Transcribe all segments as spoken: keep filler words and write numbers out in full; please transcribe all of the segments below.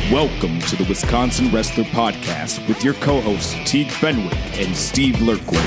Welcome to the Wisconsin Wrestler Podcast with your co-hosts Teague Fenwick and Steve Lurkwood.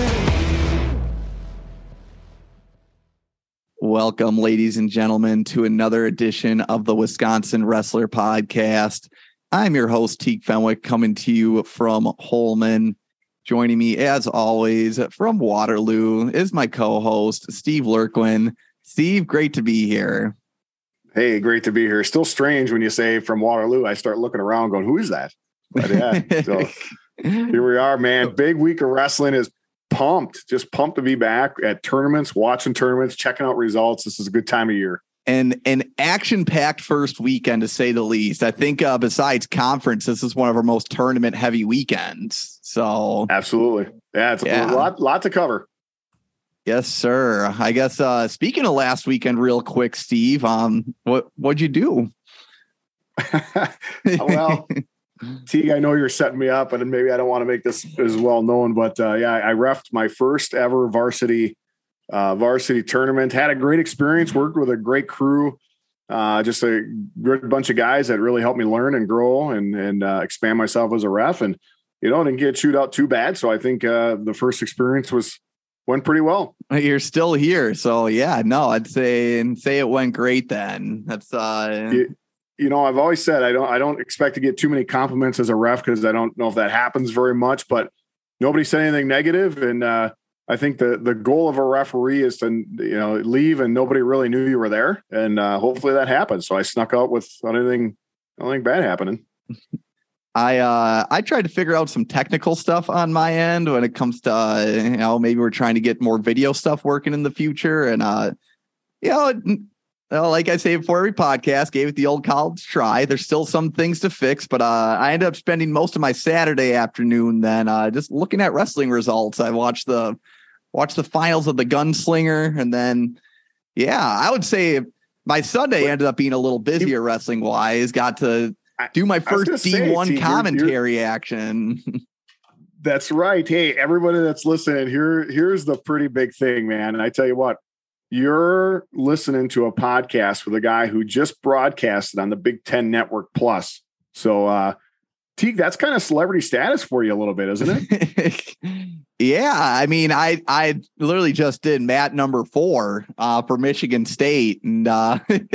Welcome, ladies and gentlemen, to another edition of the Wisconsin Wrestler Podcast. I'm your host, Teague Fenwick, coming to you from Holmen. Joining me, as always, from Waterloo is my co-host, Steve Lurkwin. Steve, great to be here. Hey, great to be here. Still strange when you say from Waterloo. I start looking around going, who is that? But yeah, so here we are, man. Big week of wrestling. Is pumped, just pumped to be back at tournaments, watching tournaments, checking out results. This is a good time of year. And an action-packed first weekend, to say the least. I think uh, besides conference, this is one of our most tournament-heavy weekends. So absolutely. Yeah, it's yeah. a lot, lot to cover. Yes, sir. I guess uh, speaking of last weekend, real quick, Steve, um, what what'd you do? Well, Teague, I know you're setting me up, and maybe I don't want to make this as well known, but uh, yeah, I reffed my first ever varsity uh, varsity tournament. Had a great experience. Worked with a great crew. Uh, just a good bunch of guys that really helped me learn and grow and and uh, expand myself as a ref. And you know, didn't get chewed out too bad. So I think uh, the first experience was. Went pretty well. You're still here. So yeah, no, I'd say and say it went great then. That's uh you, you know, I've always said I don't I don't expect to get too many compliments as a ref because I don't know if that happens very much, but nobody said anything negative. And uh I think the the goal of a referee is to, you know, leave and nobody really knew you were there. And uh hopefully that happens. So I snuck out with anything anything bad happening. I uh, I tried to figure out some technical stuff on my end when it comes to, uh, you know, maybe we're trying to get more video stuff working in the future. And, uh, you know, you know, like I say before every podcast, gave it the old college try. There's still some things to fix, but uh, I ended up spending most of my Saturday afternoon then uh, just looking at wrestling results. I watched the watched the finals of the Gunslinger. And then, yeah, I would say my Sunday ended up being a little busier wrestling wise. Got to do my first D one say, commentary you're, you're, action. That's right. Hey, everybody that's listening, here, here's the pretty big thing, man. And I tell you what, you're listening to a podcast with a guy who just broadcasted on the Big Ten Network Plus. So, uh, Teague, that's kind of celebrity status for you a little bit, isn't it? Yeah. I mean, I, I literally just did Matt number four uh, for Michigan State and uh,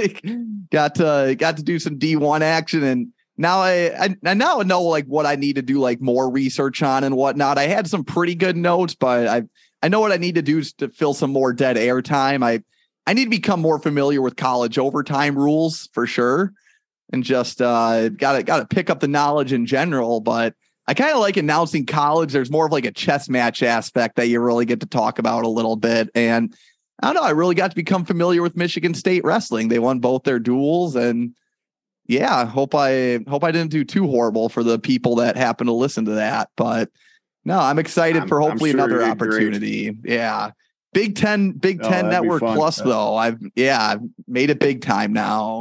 got to, got to do some D one action. And now I, I, I now know like what I need to do, like more research on and whatnot. I had some pretty good notes, but I, I know what I need to do to fill some more dead air time. I, I need to become more familiar with college overtime rules for sure. And just uh, got to, got to pick up the knowledge in general, but I kind of like announcing college. There's more of like a chess match aspect that you really get to talk about a little bit. And I don't know, I really got to become familiar with Michigan State wrestling. They won both their duels and yeah, hope I hope I didn't do too horrible for the people that happen to listen to that. But no, I'm excited I'm, for hopefully sure another opportunity. Great. Yeah. Big Ten, Big oh, Ten Network Plus, yeah. though. I've yeah, I've made it big time now.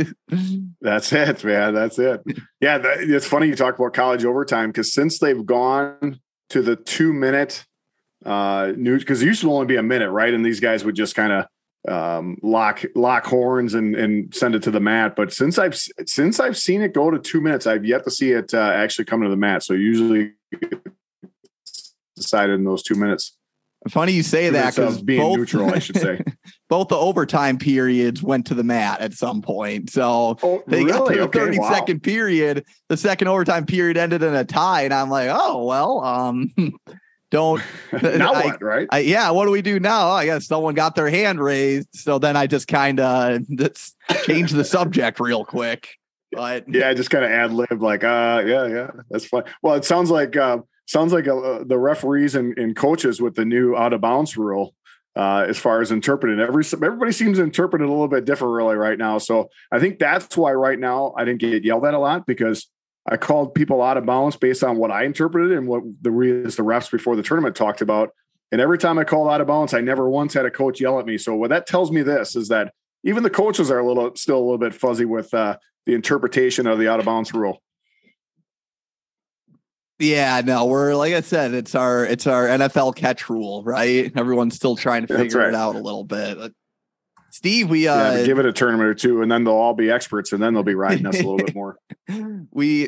That's it, man. That's it. Yeah, that, it's funny you talk about college overtime because since they've gone to the two minute uh, news, because it used to only be a minute, right? And these guys would just kind of um, lock lock horns and, and send it to the mat. But since I've since I've seen it go to two minutes, I've yet to see it uh, actually come to the mat. So usually decided in those two minutes. Funny you say that because being both, neutral, I should say, both the overtime periods went to the mat at some point. So oh, they really? got to the okay, thirty wow. second period. The second overtime period ended in a tie, and I'm like, oh well, um, don't now I, what, right? I, yeah, what do we do now? I guess someone got their hand raised, so then I just kind of changed the subject real quick. But yeah, I just kind of ad lib, like, uh, yeah, yeah, that's fine. Well, it sounds like. Uh, Sounds like uh, the referees and, and coaches with the new out of bounds rule, uh, as far as interpreting. Every everybody seems to interpret it a little bit different, really, right now. So I think that's why right now I didn't get yelled at a lot because I called people out of bounds based on what I interpreted and what the reads the refs before the tournament talked about. And every time I called out of bounds, I never once had a coach yell at me. So what that tells me this is that even the coaches are a little still a little bit fuzzy with uh, the interpretation of the out of bounds rule. Yeah, no, we're like I said, it's our it's our N F L catch rule, right? Everyone's still trying to figure right. it out a little bit. Steve, we uh, yeah, give it a tournament or two, and then they'll all be experts, and then they'll be riding us a little bit more. We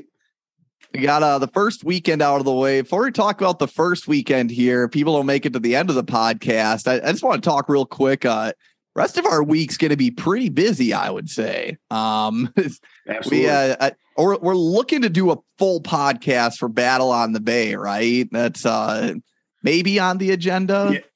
We got uh, the first weekend out of the way. Before we talk about the first weekend here, people don't make it to the end of the podcast. I, I just want to talk real quick. Uh, rest of our week's going to be pretty busy, I would say. Um, Absolutely. We, uh, uh, we're, we're looking to do a full podcast for Battle on the Bay, right? That's uh, maybe on the agenda. Yeah.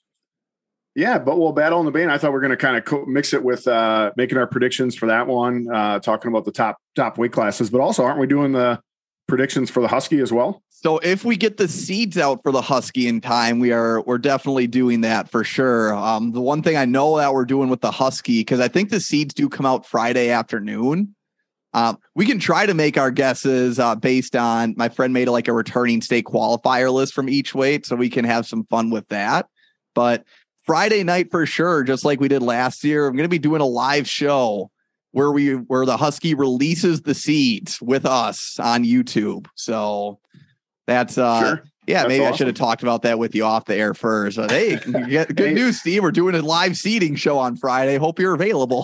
Yeah, but we'll Battle on the Bay. And I thought we are going to kind of co- mix it with uh, making our predictions for that one, uh, talking about the top top weight classes. But also, aren't we doing the predictions for the Husky as well? So if we get the seeds out for the Husky in time, we are we're definitely doing that for sure. Um, the one thing I know that we're doing with the Husky, because I think the seeds do come out Friday afternoon. Um, we can try to make our guesses uh, based on my friend made like a returning state qualifier list from each weight, so we can have some fun with that. But Friday night for sure, just like we did last year, I'm going to be doing a live show where we where the Husky releases the seeds with us on YouTube. So that's uh sure. yeah, that's maybe awesome. I should have talked about that with you off the air first. But hey, good Hey. news, Steve. We're doing a live seeding show on Friday. Hope you're available.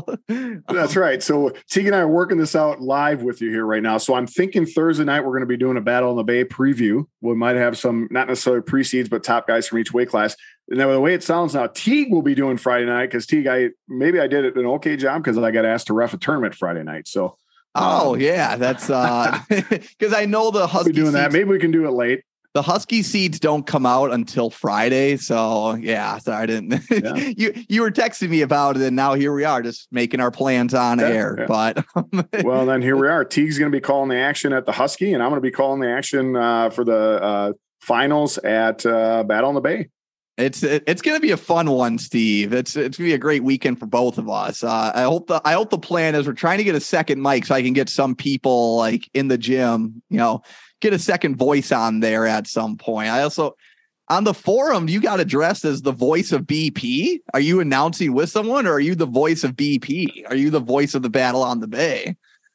That's right. So Teague and I are working this out live with you here right now. So I'm thinking Thursday night we're going to be doing a Battle on the Bay preview. We might have some, not necessarily pre-seeds, but top guys from each weight class. And then the way it sounds now, Teague will be doing Friday night because Teague, I maybe I did it an okay job because I got asked to ref a tournament Friday night. So Oh um, yeah, that's uh because I know the I'll Husky be doing that. seeds, Maybe we can do it late. the Husky seeds don't come out until Friday. So yeah, sorry I didn't Yeah. you you were texting me about it, and now here we are just making our plans on Yeah, air. yeah. But Well, then here we are. Teague's going to be calling the action at the Husky, and I'm going to be calling the action uh, for the uh, finals at uh, Battle on the Bay. It's it, it's going to be a fun one, Steve. It's it's going to be a great weekend for both of us. Uh, I hope the I hope the plan is we're trying to get a second mic so I can get some people like in the gym, you know, get a second voice on there at some point. I also on the forum you got addressed as the voice of B P. Are you announcing with someone, or are you the voice of B P? Are you the voice of the Battle on the Bay?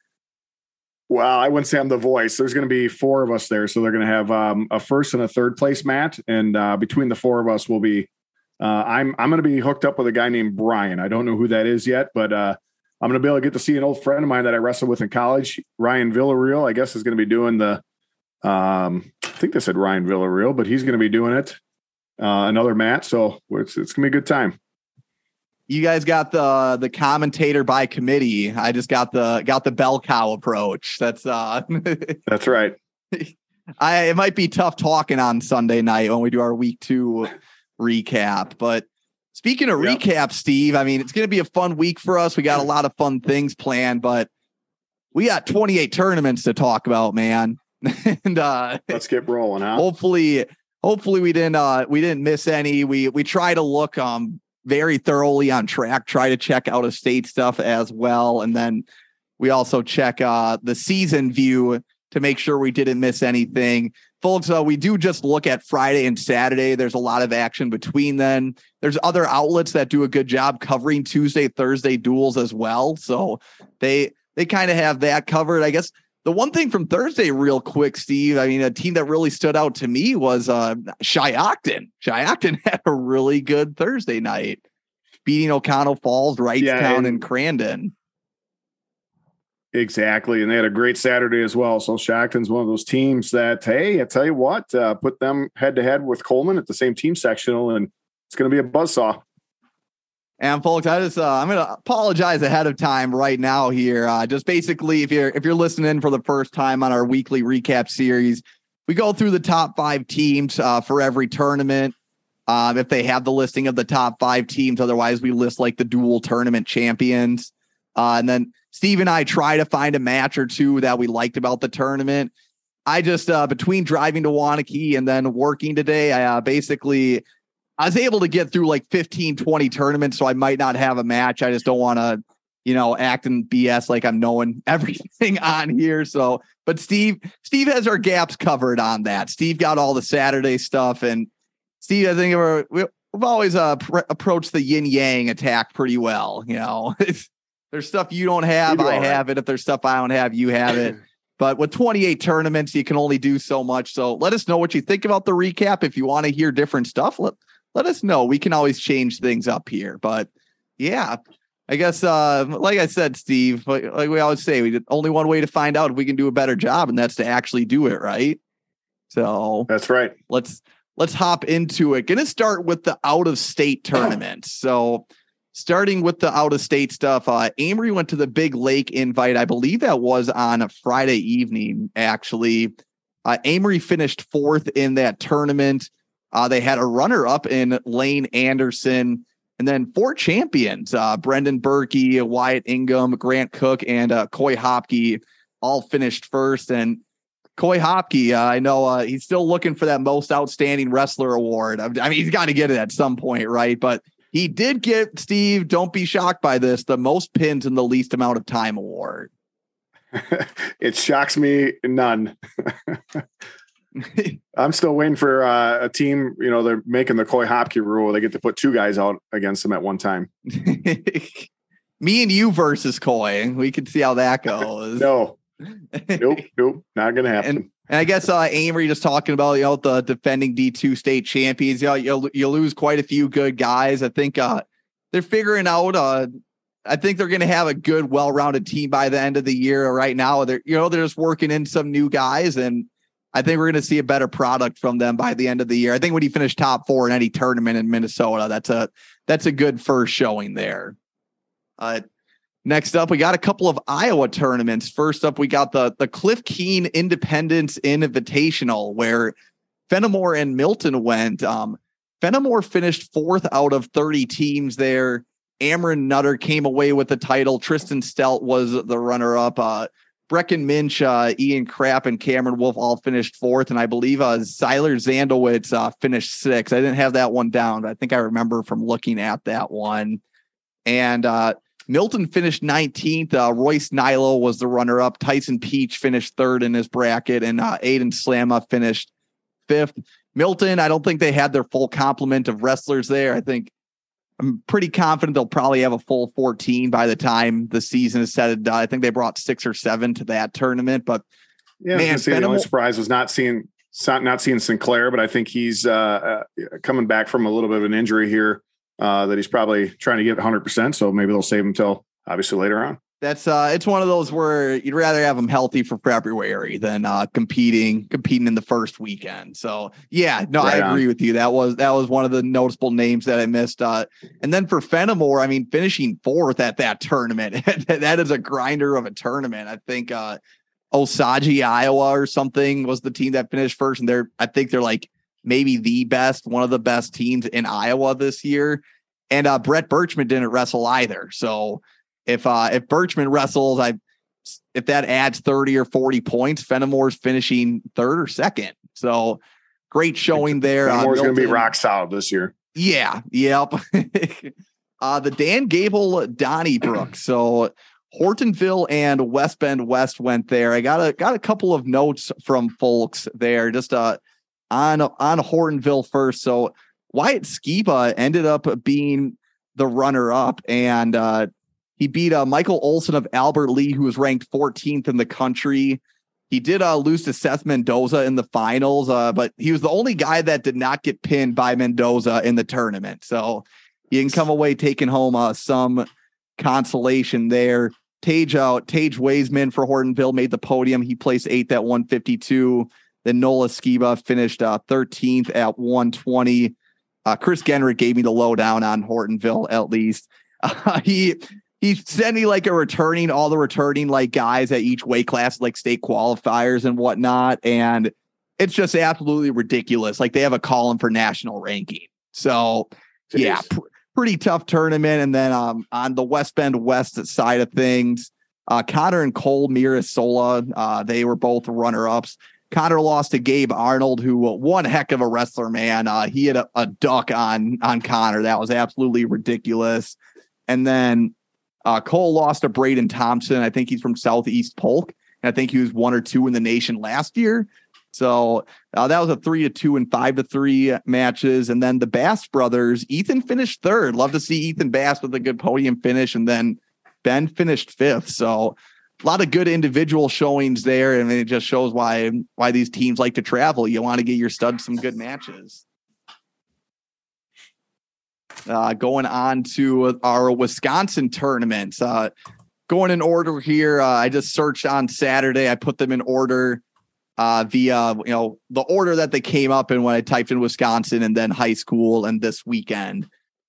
Well, I wouldn't say I'm the voice. There's going to be four of us there. So they're going to have um, a first and a third place mat. And uh, between the four of us will be, uh, I'm, I'm going to be hooked up with a guy named Brian. I don't know who that is yet, but uh, I'm going to be able to get to see an old friend of mine that I wrestled with in college. Ryan Villarreal, I guess, is going to be doing the, um, I think they said Ryan Villarreal, but he's going to be doing it. Uh, another mat. So it's, it's going to be a good time. You guys got the the commentator by committee. I just got the got the bell cow approach. That's uh That's right. I it might be tough talking on Sunday night when we do our week two recap. But speaking of Yep. recap, Steve, I mean, it's gonna be a fun week for us. We got a lot of fun things planned, but we got twenty-eight tournaments to talk about, man. and uh Let's get rolling, huh? hopefully, hopefully we didn't uh we didn't miss any. We we try to look um very thoroughly on track, try to check out of state stuff as well. And then we also check uh, the season view to make sure we didn't miss anything. Folks, uh, we do just look at Friday and Saturday. There's a lot of action between then. There's other outlets that do a good job covering Tuesday, Thursday duels as well. So they they kind of have that covered. I guess the one thing from Thursday real quick, Steve, I mean, a team that really stood out to me was uh, Shiocton. Shiocton had a really good Thursday night, beating O'Connell Falls, Wrightstown, Yeah, and- and Crandon. Exactly. And they had a great Saturday as well. So Shackton's one of those teams that, hey, I tell you what, uh, put them head to head with Coleman at the same team sectional, and it's going to be a buzzsaw. And folks, I just uh, I'm going to apologize ahead of time right now here. Uh, just basically, if you're if you're listening for the first time on our weekly recap series, we go through the top five teams uh, for every tournament. Um, if they have the listing of the top five teams, otherwise we list like the dual tournament champions. Uh, and then Steve and I try to find a match or two that we liked about the tournament. I just uh, between driving to Waunakee and then working today, I uh, basically. I was able to get through like fifteen, twenty tournaments, so I might not have a match. I just don't want to, you know, act in B S like I'm knowing everything on here. So, but Steve, Steve has our gaps covered on that. Steve got all the Saturday stuff. And Steve, I think we're, we've always uh, pr- approached the yin yang attack pretty well. You know, there's stuff you don't have, do I all right. have it. If there's stuff I don't have, you have it. But with twenty-eight tournaments, you can only do so much. So let us know what you think about the recap. If you want to hear different stuff, let, let us know. We can always change things up here. But Yeah. I guess, uh, like I said, Steve, like, like we always say, we only one way to find out if we can do a better job, and that's to actually do it, right? So that's right. Let's let's hop into it. Going to start with the out of state tournament. So, starting with the out of state stuff, uh, Amory went to the Big Lake Invite. I believe that was on a Friday evening. Actually, uh, Amory finished fourth in that tournament. Uh, they had a runner up in Lane Anderson. And then four champions, uh, Brendan Berkey, Wyatt Ingham, Grant Cook, and uh, Coy Hopke all finished first. And Coy Hopke, uh, I know uh, he's still looking for that most outstanding wrestler award. I mean, he's got to get it at some point, right? But he did get, Steve, don't be shocked by this, the most pins in the least amount of time award. It shocks me none. I'm still waiting for uh, a team, you know, they're making the Coy Hopke rule. They get to put two guys out against them at one time. Me and you versus Coy. We can see how that goes. No, nope, nope, not going to happen. And, and I guess uh, Amory just talking about, you know, the defending D two state champions. You know, you'll, you'll lose quite a few good guys. I think uh, they're figuring out, uh, I think they're going to have a good, well-rounded team by the end of the year. Right now, they're, you know, they're just working in some new guys, and I think we're going to see a better product from them by the end of the year. I think when he finished top four in any tournament in Minnesota, that's a that's a good first showing there. Uh, next up, we got a couple of Iowa tournaments. First up, we got the the Cliff Keen Independence Invitational, where Fenimore and Milton went. Um, Fenimore finished fourth out of thirty teams there. Amron Nutter came away with the title. Tristan Stelt was the runner-up. Uh, Brecken Minch, uh, Ian Krapp, and Cameron Wolf all finished fourth, and I believe uh, Zyler Zandowitz uh, finished sixth. I didn't have that one down, but I think I remember from looking at that one. And uh, Milton finished nineteenth. Uh, Royce Nilo was the runner-up. Tyson Peach finished third in his bracket, and uh, Aiden Slamma finished fifth. Milton, I don't think they had their full complement of wrestlers there. I think I'm pretty confident they'll probably have a full fourteen by the time the season is set and done. I think they brought six or seven to that tournament, but yeah, man, the only surprise was not seeing not seeing Sinclair, but I think he's uh, uh, coming back from a little bit of an injury here uh, that he's probably trying to get one hundred percent. So maybe they'll save him till obviously later on. That's uh, it's one of those where you'd rather have them healthy for February than uh, competing competing in the first weekend. So yeah, no, right I agree on. with you. That was that was one of the noticeable names that I missed. Uh, and then for Fenimore, I mean, finishing fourth at that tournament, that is a grinder of a tournament. I think uh, Osage, Iowa, or something was the team that finished first, and they're I think they're like maybe the best, one of the best teams in Iowa this year. And uh, Brett Birchman didn't wrestle either, so. If uh, if Birchman wrestles, I if that adds thirty or forty points, Fenimore's finishing third or second. So great showing there. Fenimore's uh, going to be rock solid this year. Yeah. Yep. uh, the Dan Gable Donnybrook. So Hortonville and West Bend West went there. I got a got a couple of notes from folks there. Just uh on on Hortonville first. So Wyatt Skiba ended up being the runner up, and uh, he beat uh, Michael Olson of Albert Lee, who was ranked fourteenth in the country. He did uh, lose to Seth Mendoza in the finals, uh, but he was the only guy that did not get pinned by Mendoza in the tournament. So he can come away taking home uh, some consolation there. Tage out, Tage Waisman for Hortonville made the podium. He placed eighth at one fifty-two. Then Nola Skiba finished uh, thirteenth at one twenty. Uh, Chris Genrick gave me the lowdown on Hortonville, at least. Uh, he he sent me like a returning, all the returning like guys at each weight class, like state qualifiers and whatnot. And it's just absolutely ridiculous. Like they have a column for national ranking. So Jeez. yeah, pr- pretty tough tournament. And then um, on the West Bend West side of things, uh, Connor and Cole Mirasola, uh, they were both runner-ups. Connor lost to Gabe Arnold, who uh, one heck of a wrestler, man. Uh, he had a, a duck on, on Connor. That was absolutely ridiculous. And then uh, Cole lost to Braden Thompson. I think he's from Southeast Polk. And I think he was one or two in the nation last year. So uh, that was a three to two and five to three matches. And then the Bass brothers, Ethan finished third. Love to see Ethan Bass with a good podium finish. And then Ben finished fifth. So a lot of good individual showings there. And it just shows why, why these teams like to travel. You want to get your studs some good matches. Uh, going on to our Wisconsin tournaments. Uh, going in order here. Uh, I just searched on Saturday. I put them in order uh, via, you know, the order that they came up in when I typed in Wisconsin and then high school and this weekend.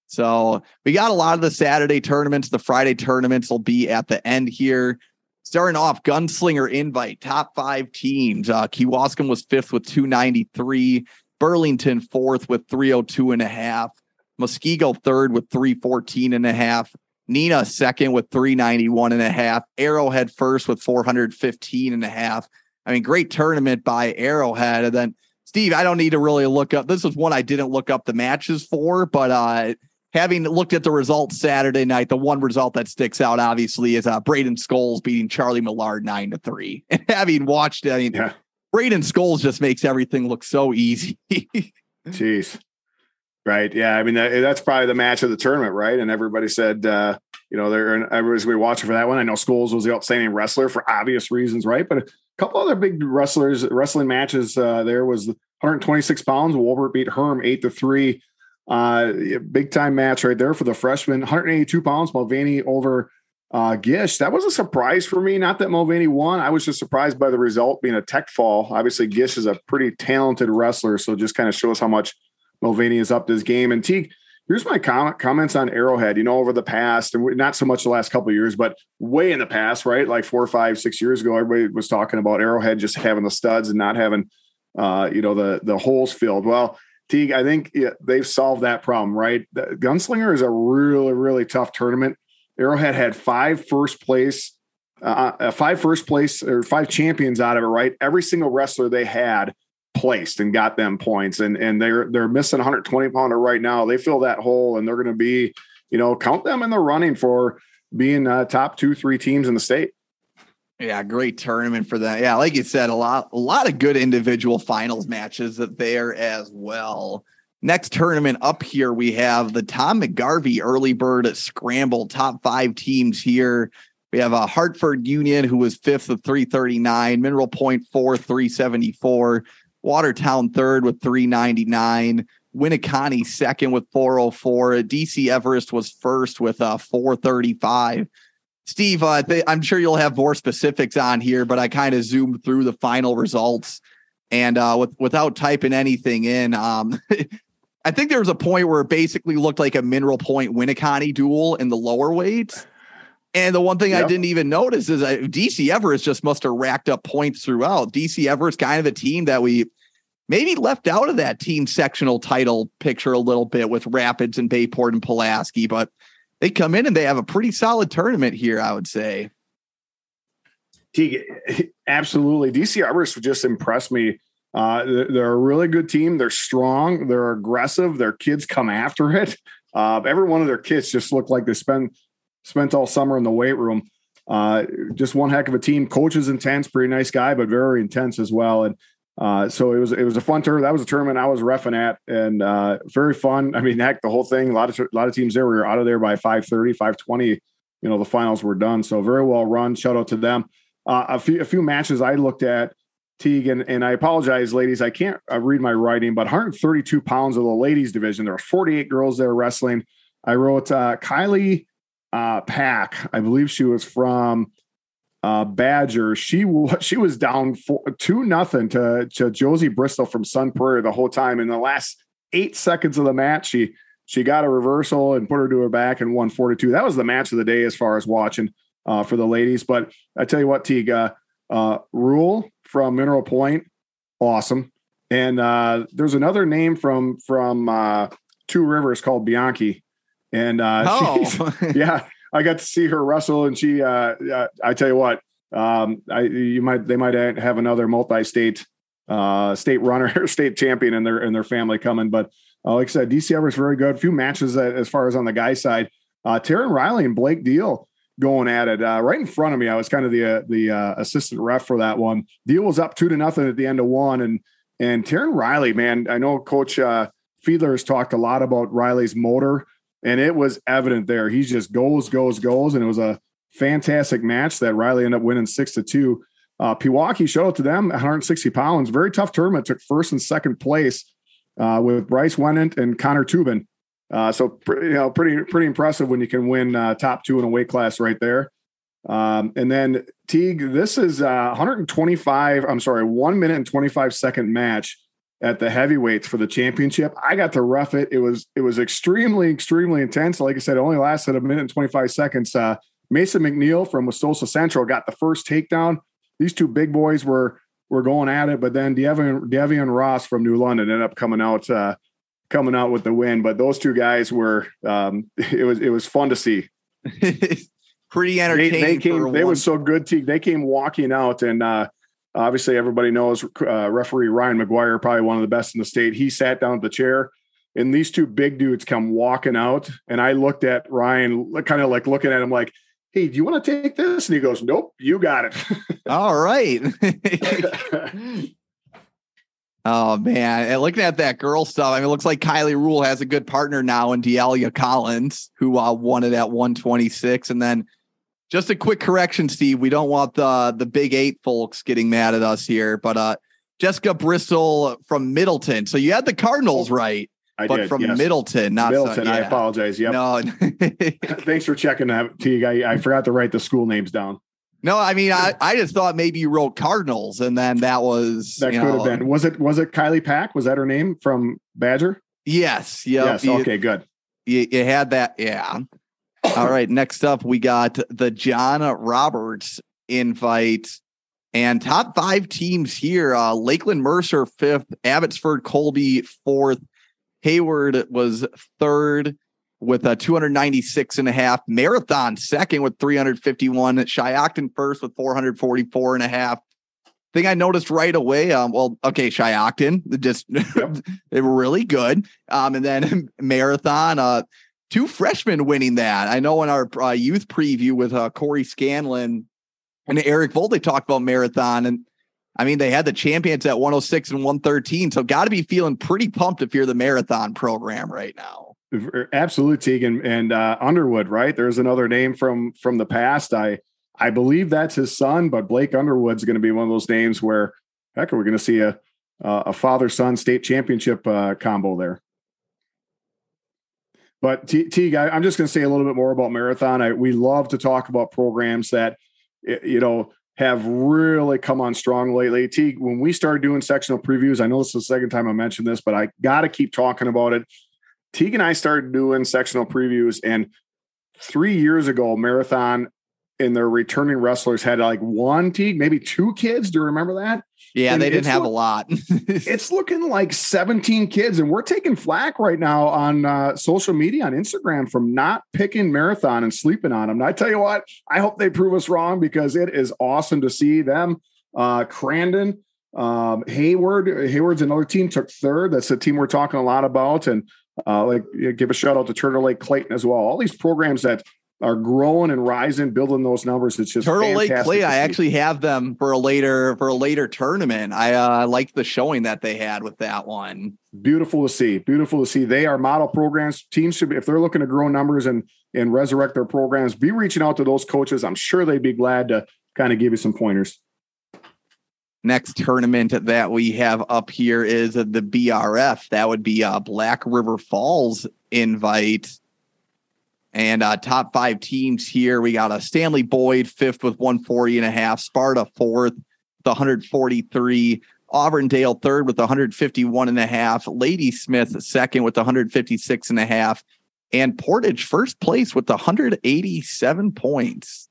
So we got a lot of the Saturday tournaments. The Friday tournaments will be at the end here. Starting off, Gunslinger Invite, top five teams. Uh, Kewaskum was fifth with two ninety-three. Burlington fourth with three oh two and a half. Muskego third with three fourteen and a half. Neenah second with three ninety-one and a half. Arrowhead first with four fifteen and a half. I mean, great tournament by Arrowhead. And then, Steve, I don't need to really look up. This was one I didn't look up the matches for, but uh, having looked at the results Saturday night, the one result that sticks out, obviously, is uh, Braden Scholes beating Charlie Millard nine to three. And having watched it, I mean, yeah. Braden Scholes just makes everything look so easy. Jeez. Right. Yeah. I mean, that, that's probably the match of the tournament, right? And everybody said, uh, you know, they're, and everybody's going to be watching for that one. I know Scholes was the outstanding wrestler for obvious reasons, right? But a couple other big wrestlers, wrestling matches uh, there was one twenty-six pounds. Wolbert beat Herm eight to three. Uh, big time match right there for the freshman. one eighty-two pounds, Mulvaney over uh, Gish. That was a surprise for me. Not that Mulvaney won. I was just surprised by the result being a tech fall. Obviously, Gish is a pretty talented wrestler, so it just kind of shows how much Mulvaney is up to his game. And Teague, here's my comment, comments on Arrowhead. You know, over the past, and not so much the last couple of years, but way in the past, right? Like four, five, six years ago, everybody was talking about Arrowhead just having the studs and not having, uh, you know, the the holes filled. Well, Teague, I think yeah, they've solved that problem, right? The Gunslinger is a really, really tough tournament. Arrowhead had five first place, uh, five first place or five champions out of it, right? Every single wrestler they had placed and got them points, and and they're they're missing one twenty pounder right now. They fill that hole, and they're going to be, you know, count them in the running for being uh, top two, three teams in the state. Yeah, great tournament for that. Yeah, like you said, a lot, a lot of good individual finals matches there as well. Next tournament up here, we have the Tom McGarvey Early Bird Scramble, top five teams here. We have a Hartford Union, who was fifth with three thirty-nine, Mineral Point fourth, three seventy-four, Watertown third with three ninety-nine, Winneconne second with four oh four, D C Everest was first with uh, four thirty-five. Steve, uh, th- I'm sure you'll have more specifics on here, but I kind of zoomed through the final results, and uh, with, without typing anything in, um, I think there was a point where it basically looked like a Mineral Point Winneconne duel in the lower weights. And the one thing yep. I didn't even notice is uh, D C Everest just must have racked up points throughout. D C Everest kind of a team that we maybe left out of that team sectional title picture a little bit with Rapids and Bayport and Pulaski, but they come in and they have a pretty solid tournament here, I would say. Absolutely. D C Everest just impressed me. Uh, they're a really good team. They're strong. They're aggressive. Their kids come after it. Uh, every one of their kids just look like they spend spent all summer in the weight room. Uh, just one heck of a team. Coach is intense, pretty nice guy, but very intense as well. And uh, so it was it was a fun tournament. That was a tournament I was reffing at, and uh, very fun. I mean, heck, the whole thing. A lot of a lot of teams there. We were out of there by five thirty, five twenty. You know, the finals were done. So very well run. Shout out to them. Uh, a few a few matches I looked at, Teague, and, and I apologize, ladies. I can't uh, read my writing, but one thirty-two pounds of the ladies division. There were forty-eight girls there wrestling. I wrote uh, Kylie uh, Pack. I believe she was from uh, Badger. She w- she was down four, two nothing to to Josie Bristol from Sun Prairie the whole time. In the last eight seconds of the match, she she got a reversal and put her to her back and won four to two. That was the match of the day as far as watching uh, for the ladies. But I tell you what, Teague, uh, uh, Rule from Mineral Point, awesome. And uh, there's another name from from uh, Two Rivers called Bianchi. And uh, oh. yeah, I got to see her wrestle, and she. Uh, uh, I tell you what, um, I you might they might have another multi-state uh, state runner, state champion in their in their family coming. But uh, like I said, D C Everest very good. A few matches that, as far as on the guy side, uh, Taryn Riley and Blake Deal going at it uh, right in front of me. I was kind of the uh, the uh, assistant ref for that one. Deal was up two to nothing at the end of one, and and Taryn Riley, man, I know Coach uh, Fiedler has talked a lot about Riley's motor. And it was evident there. He just goes, goes, goes. And it was a fantastic match that Riley ended up winning six to two. Uh, Pewaukee, shout out to them, one sixty pounds. Very tough tournament. Took first and second place uh, with Bryce Wennant and Connor Tubin. Uh, so, you know, pretty, pretty impressive when you can win uh, top two in a weight class right there. Um, and then Teague, this is uh one twenty-five, I'm sorry, one minute and twenty-five second match at the heavyweights for the championship. I got to rough it. It was, it was extremely, extremely intense. Like I said, it only lasted a minute and twenty-five seconds. Uh, Mason McNeil from Waustosa Central got the first takedown. These two big boys were, were going at it, but then Devian, Devian Ross from New London ended up coming out, uh, coming out with the win. But those two guys were, um, it was, it was fun to see. Pretty entertaining. They, they came. They were so good. Teague. They came walking out, and uh, obviously everybody knows uh, referee Ryan McGuire, probably one of the best in the state. He sat down at the chair, and these two big dudes come walking out, and I looked at Ryan, kind of like looking at him, like, "Hey, do you want to take this?" And he goes, "Nope, you got it." All right. Oh man, and looking at that girl stuff, I mean, it looks like Kylie Rule has a good partner now in Dealia Collins, who uh, won it at one twenty-six, and then. Just a quick correction, Steve. We don't want the the Big Eight folks getting mad at us here, but uh, Jessica Bristol from Middleton. So you had the Cardinals right, I but did, from yes. Middleton, not Middleton. So, yeah. I apologize. Yep. No, thanks for checking that, Teague. I, I forgot to write the school names down. No, I mean, I, I just thought maybe you wrote Cardinals, and then that was that could know, have been. Was it was it Kylie Pack? Was that her name from Badger? Yes. Yep. Yes. You, okay. Good. You, you had that. Yeah. All right. Next up, we got the John Roberts invite and top five teams here. Uh, Lakeland Mercer fifth, Abbotsford Colby fourth, Hayward was third with a two ninety-six and a half, Marathon second with three fifty-one, Shiocton first with four forty-four and a half. Thing I noticed right away. Um, well, okay, Shiocton just yep. They were really good. Um, and then Marathon, uh, two freshmen winning that. I know in our uh, youth preview with uh, Corey Scanlon and Eric Volt, they talked about Marathon. And I mean, they had the champions at one oh six and one thirteen. So got to be feeling pretty pumped if you're the Marathon program right now. Absolutely, Teague. And, and uh, Underwood, right? There's another name from from the past. I I believe that's his son, but Blake Underwood's going to be one of those names where, heck, are we going to see a, uh, a father-son state championship uh, combo there? But Teague, I'm just going to say a little bit more about Marathon. I, we love to talk about programs that, you know, have really come on strong lately. Teague, when we started doing sectional previews, I know this is the second time I mentioned this, but I got to keep talking about it. Teague and I started doing sectional previews, and three years ago, Marathon and their returning wrestlers had like one, Teague, maybe two kids. Do you remember that? Yeah, and they didn't have look, a lot. It's looking like seventeen kids, and we're taking flack right now on uh, social media, on Instagram, from not picking Marathon and sleeping on them. And I tell you what, I hope they prove us wrong, because it is awesome to see them. Uh, Crandon, um, Hayward, Hayward's another team, took third. That's the team we're talking a lot about. And uh, like, give a shout out to Turtle Lake Clayton as well. All these programs that are growing and rising, building those numbers. It's just Turtle Lake Clay. I actually have them for a later for a later tournament. I uh, liked the showing that they had with that one. Beautiful to see. Beautiful to see. They are model programs. Teams should be, if they're looking to grow numbers and and resurrect their programs, be reaching out to those coaches. I'm sure they'd be glad to kind of give you some pointers. Next tournament that we have up here is the B R F. That would be a Black River Falls invite. And uh, top five teams here, we got a Stanley Boyd fifth with one forty and a half, Sparta fourth with one forty-three, Auburndale third with one fifty-one and a half, Ladysmith second with one fifty-six and a half, and Portage first place with one eighty-seven points.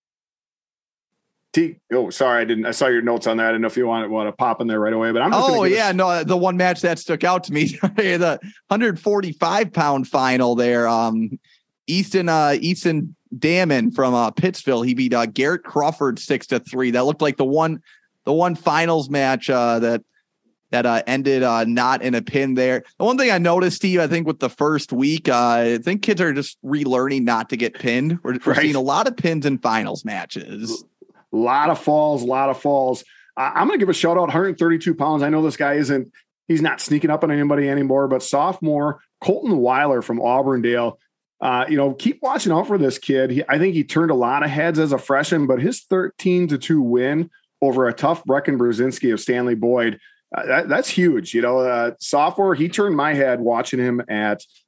T- oh, sorry, I didn't. I saw your notes on that. I didn't know if you want, want to pop in there right away, but I'm. Just oh yeah, a- no, the one match that stuck out to me, the one forty-five pound final there. Um, Easton, uh, Easton Damon from uh, Pittsville. He beat uh, Garrett Crawford six to three. That looked like the one, the one finals match uh, that that uh, ended uh, not in a pin there. The one thing I noticed, Steve, I think with the first week, uh, I think kids are just relearning not to get pinned. We're, we're right. seeing a lot of pins in finals matches. A lot of falls, a lot of falls. Uh, I'm going to give a shout out. one thirty-two pounds. I know this guy isn't. He's not sneaking up on anybody anymore. But sophomore Colton Weiler from Auburndale. Uh, you know, keep watching out for this kid. He, I think he turned a lot of heads as a freshman, but his thirteen to two win over a tough Brecken Brzezinski of Stanley Boyd, uh, that, that's huge. You know, uh, sophomore, he turned my head watching him at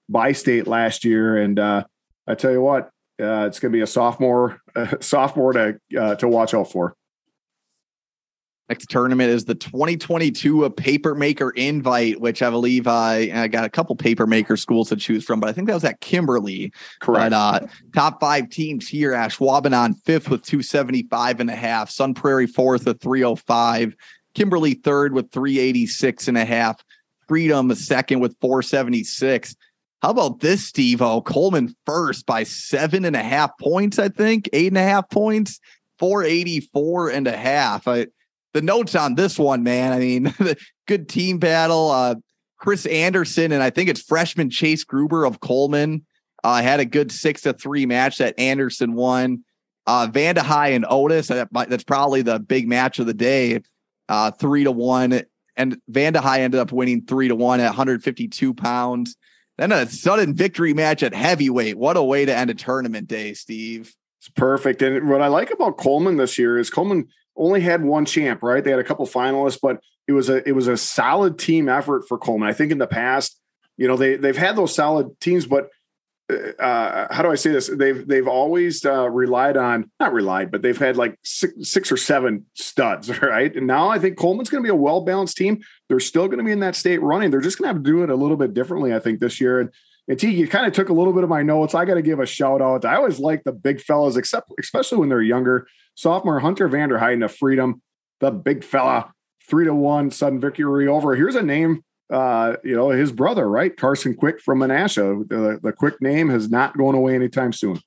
by state last year. And uh, I tell you what, uh, it's going to be a sophomore, uh, sophomore to uh, to watch out for. Next tournament is the twenty twenty-two Papermaker Invite, which I believe I, I got a couple Papermaker schools to choose from, but I think that was at Kimberly. Correct. But, uh, top five teams here: Ashwaubenon fifth with two seventy-five and a half, Sun Prairie fourth with three oh five, Kimberly third with three eighty-six and a half, Freedom second with four seventy-six. How about this, Steve-O? Coleman first by seven and a half points, I think, eight and a half points, four eighty-four and a half. I, The notes on this one, man. I mean, good team battle. Uh, Chris Anderson and I think it's freshman Chase Gruber of Coleman uh, had a good six to three match that Anderson won. Uh, Vanda High and Otis, that might, that's probably the big match of the day. Uh, three to one, and Vanda High ended up winning three to one at one hundred fifty-two pounds. Then a sudden victory match at heavyweight. What a way to end a tournament day, Steve. It's perfect. And what I like about Coleman this year is Coleman only had one champ, right? They had a couple finalists, but it was a it was a solid team effort for Coleman. I think in the past, you know, they they've had those solid teams, but uh, how do I say this? They've they've always uh, relied on not relied, but they've had like six, six or seven studs, right? And now I think Coleman's going to be a well balanced team. They're still going to be in that state running. They're just going to have to do it a little bit differently, I think, this year. And And T, you kind of took a little bit of my notes. I got to give a shout out. I always like the big fellas, except especially when they're younger. Sophomore Hunter Vanderheiden of Freedom, the big fella, three to one sudden victory over. Here's a name, uh, you know, his brother, right? Carson Quick from Menasha. The, the Quick name is not going away anytime soon.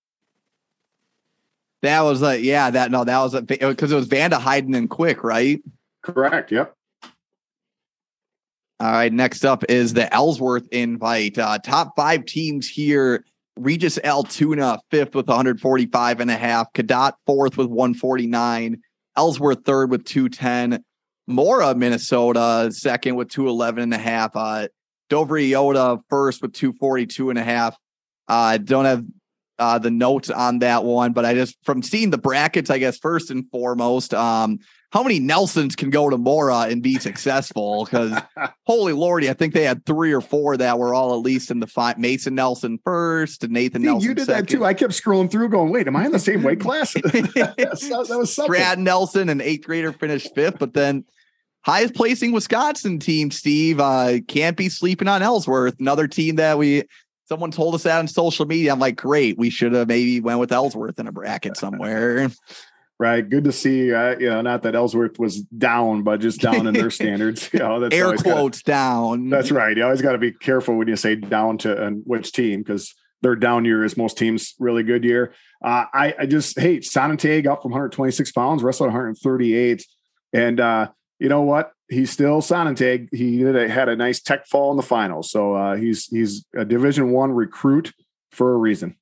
That was like, yeah, that no, that was because it was Vanda Hayden and Quick, right? Correct. Yep. All right, next up is the Ellsworth Invite. Uh, top five teams here. Regis Altoona, fifth with one forty-five and a half. Cadott, fourth with one forty-nine. Ellsworth, third with two ten. Mora, Minnesota, second with two eleven and a half. Uh, Dover Iota, first with two forty-two and a half. I uh, don't have uh, the notes on that one, but I just, from seeing the brackets, I guess, first and foremost, um, how many Nelsons can go to Mora and be successful? Because holy lordy, I think they had three or four that were all at least in the five. Mason Nelson first, and Nathan See, Nelson. You did second. That too. I kept scrolling through, going, "Wait, am I in the same weight class?" that, that was something. Brad Nelson, an eighth grader, finished fifth, but then highest placing Wisconsin team. Steve uh, can't be sleeping on Ellsworth, another team that we. Someone told us that on social media. I'm like, great, we should have maybe went with Ellsworth in a bracket somewhere. Right. Good to see, uh, you know, not that Ellsworth was down, but just down in their standards. You know, that's air quotes gotta, down. That's right. You always got to be careful when you say down to and which team, because their down year is most teams' really good year. Uh, I, I just, hey, Sonentag up from one twenty-six pounds, wrestled one thirty-eight. And uh, you know what? He's still Sonentag. He did a, had a nice tech fall in the finals. So uh, he's he's a Division One recruit for a reason.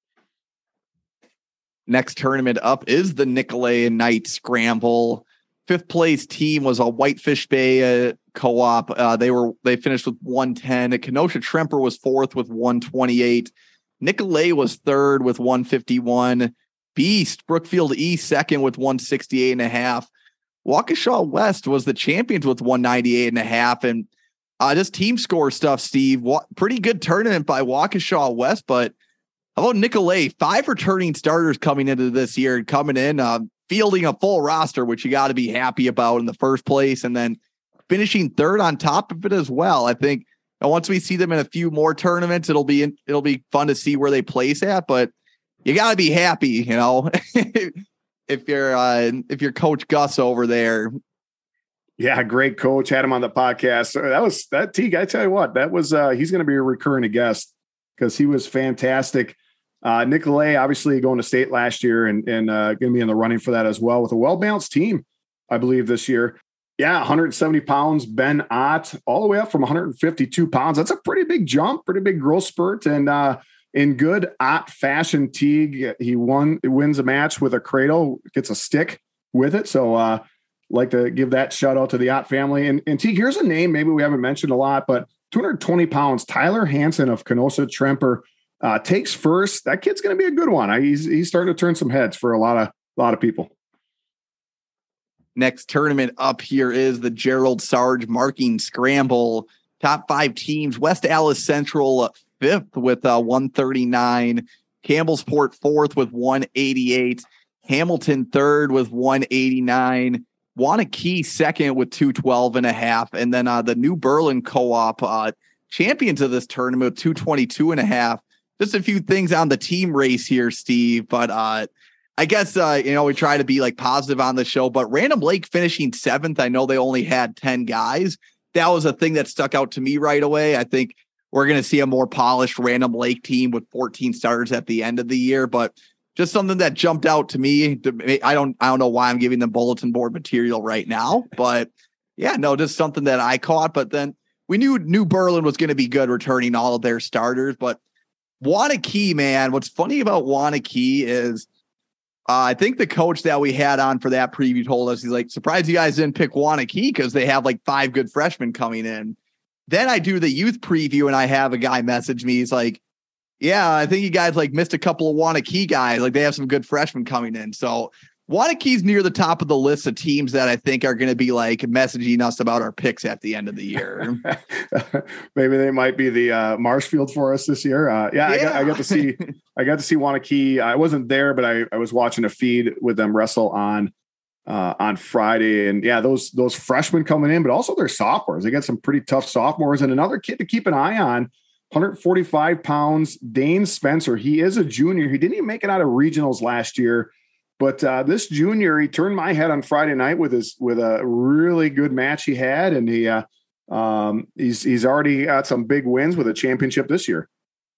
Next tournament up is the Nicolay Night Scramble. Fifth place team was a Whitefish Bay uh, co-op. Uh, they were they finished with one ten. Kenosha Tremper was fourth with one twenty-eight. Nicolay was third with one fifty-one. Beast Brookfield East second with one sixty-eight and a half. Waukesha West was the champions with one ninety-eight and a half. And uh, just team score stuff, Steve. Wa- pretty good tournament by Waukesha West, but how about Nicolay? Five returning starters coming into this year and coming in, uh, fielding a full roster, which you got to be happy about in the first place, and then finishing third on top of it as well. I think and once we see them in a few more tournaments, it'll be it'll be fun to see where they place at. But you got to be happy, you know, if you're uh, if you're Coach Gus over there. Yeah, great coach. Had him on the podcast. So that was that Teague. I tell you what, that was uh, he's going to be a recurring guest because he was fantastic. Uh, Nicolay obviously going to state last year and, and uh, going to be in the running for that as well with a well-balanced team, I believe, this year. Yeah, one seventy pounds, Ben Ott, all the way up from one fifty-two pounds. That's a pretty big jump, pretty big growth spurt. And uh, in good Ott fashion, Teague, he won, wins a match with a cradle, gets a stick with it. So uh, like to give that shout out to the Ott family. And, and Teague, here's a name maybe we haven't mentioned a lot, but two hundred twenty pounds, Tyler Hansen of Kenosha Tremper. Uh, takes first. That kid's going to be a good one. I, he's he's starting to turn some heads for a lot of a lot of people. Next tournament up here is the Gerald Sarge Marking Scramble. Top five teams: West Allis Central fifth with uh, one thirty-nine. Campbellsport fourth with one eighty-eight. Hamilton third with one eighty-nine. Wanakee second with two twelve and a half. And then uh, the New Berlin Co-op uh, champions of this tournament with two twenty-two and a half. Just a few things on the team race here, Steve. But uh, I guess, uh, you know, we try to be like positive on the show, but Random Lake finishing seventh. I know they only had ten guys. That was a thing that stuck out to me right away. I think we're going to see a more polished Random Lake team with fourteen starters at the end of the year, but just something that jumped out to me. I don't, I don't know why I'm giving them bulletin board material right now, but yeah, no, just something that I caught. But then we knew New Berlin was going to be good returning all of their starters, but Wanakee, man, what's funny about Wanakee is uh, I think the coach that we had on for that preview told us, he's like, surprised you guys didn't pick Wanakee because they have like five good freshmen coming in. Then I do the youth preview and I have a guy message me. He's like, yeah, I think you guys like missed a couple of Wanakee guys. Like they have some good freshmen coming in. So Wanakee's near the top of the list of teams that I think are going to be like messaging us about our picks at the end of the year. Maybe they might be the uh, Marshfield for us this year. Uh, yeah, yeah. I, got, I got to see, I got to see Wanakee. I wasn't there, but I, I was watching a feed with them wrestle on, uh, on Friday. And yeah, those, those freshmen coming in, but also their sophomores. They got some pretty tough sophomores and another kid to keep an eye on. one forty-five pounds, Dane Spencer. He is a junior. He didn't even make it out of regionals last year. But uh, this junior, he turned my head on Friday night with his with a really good match he had, and he uh, um, he's he's already got some big wins with a championship this year.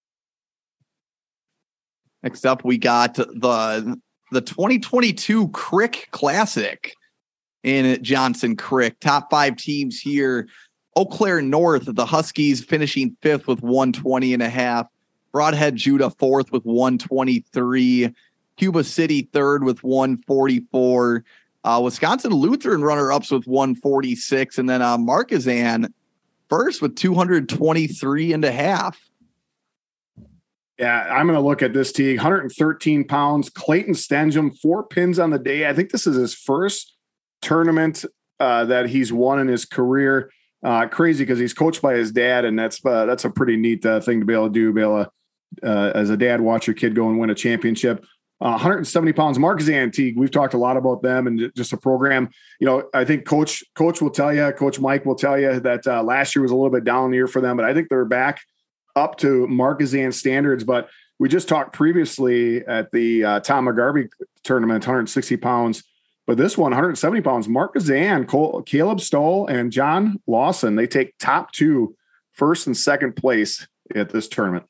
Next up, we got the the twenty twenty-two Crick Classic in Johnson Crick. Top five teams here. Eau Claire North, the Huskies finishing fifth with one twenty and a half. Broadhead Judah fourth with one twenty-three. Cuba City third with one forty-four. Uh, Wisconsin Lutheran runner-ups with one forty-six. And then uh, Marquezan first with two twenty-three and a half. Yeah, I'm going to look at this Teague. one thirteen pounds. Clayton Stenjum, four pins on the day. I think this is his first tournament uh, that he's won in his career. Uh, crazy because he's coached by his dad, and that's uh, that's a pretty neat uh, thing to be able to do. Be able to, uh, as a dad, watch your kid go and win a championship. Uh, one seventy pounds, Marquezan Teague. We've talked a lot about them and just a program. You know, I think Coach Coach will tell you, Coach Mike will tell you that uh, last year was a little bit down year for them, but I think they're back up to Marquezan standards. But we just talked previously at the uh, Tom McGarvey tournament, one sixty pounds. But this one, one seventy pounds, Marquezan, Cole, Caleb Stoll, and John Lawson, they take top two, first and second place at this tournament.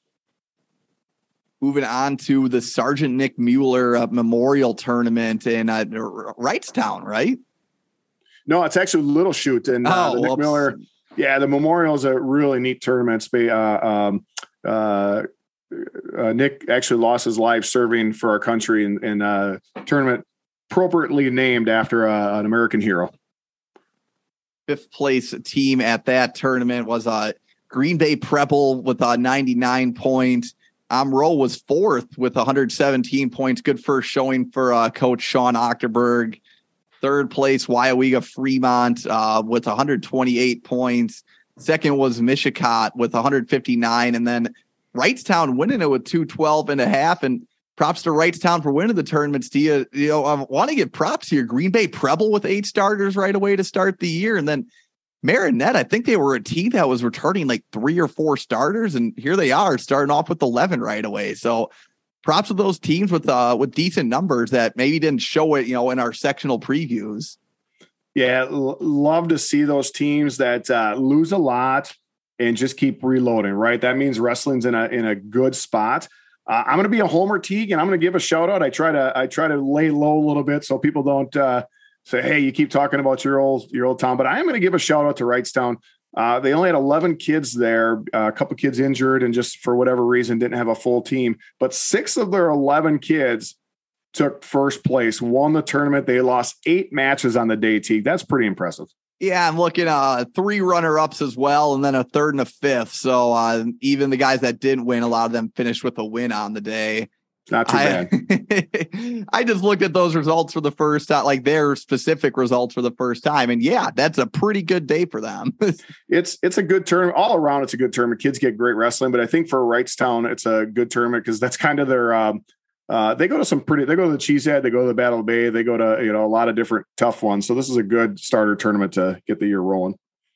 Moving on to the Sergeant Nick Mueller uh, Memorial Tournament in uh, Wrightstown, right? No, it's actually Little Chute. And uh, oh, the Nick whoops. Mueller, yeah, the Memorial is a really neat tournament. It's, uh, um, uh, uh, Nick actually lost his life serving for our country in, in a tournament appropriately named after uh, an American hero. Fifth place team at that tournament was uh, Green Bay Preble with uh, ninety-nine points. Amro was fourth with one hundred seventeen points. Good first showing for uh, Coach Sean Ochterberg. Third place, Waiawega Fremont uh, with one hundred twenty-eight points. Second was Michicot with one hundred fifty-nine. And then Wrightstown winning it with two twelve and a half. And props to Wrightstown for winning the tournament. Steve, you know, I want to give props here. Green Bay Preble with eight starters right away to start the year. And then Marinette, I think they were a team that was returning like three or four starters, and here they are starting off with eleven right away. So props to those teams with uh with decent numbers that maybe didn't show it, you know, in our sectional previews. Yeah, l- love to see those teams that uh, lose a lot and just keep reloading. Right, that means wrestling's in a in a good spot. Uh, I'm going to be a Homer Teague, and I'm going to give a shout out. I try to I try to lay low a little bit so people don't. Uh, Say, hey, you keep talking about your old your old town, but I am going to give a shout out to Wrightstown. Uh, they only had eleven kids there, uh, a couple kids injured, and just for whatever reason didn't have a full team. But six of their eleven kids took first place, won the tournament. They lost eight matches on the day, Teague. That's pretty impressive. Yeah, I'm looking uh three runner-ups as well, and then a third and a fifth. So uh, even the guys that didn't win, a lot of them finished with a win on the day. Not too bad. I, I just looked at those results for the first time, like their specific results for the first time. And yeah, that's a pretty good day for them. it's it's a good tournament. All around, it's a good tournament. Kids get great wrestling. But I think for Wrightstown, it's a good tournament because that's kind of their um, uh, they go to some pretty, they go to the Cheesehead, they go to the Battle Bay, they go to, you know, a lot of different tough ones. So this is a good starter tournament to get the year rolling.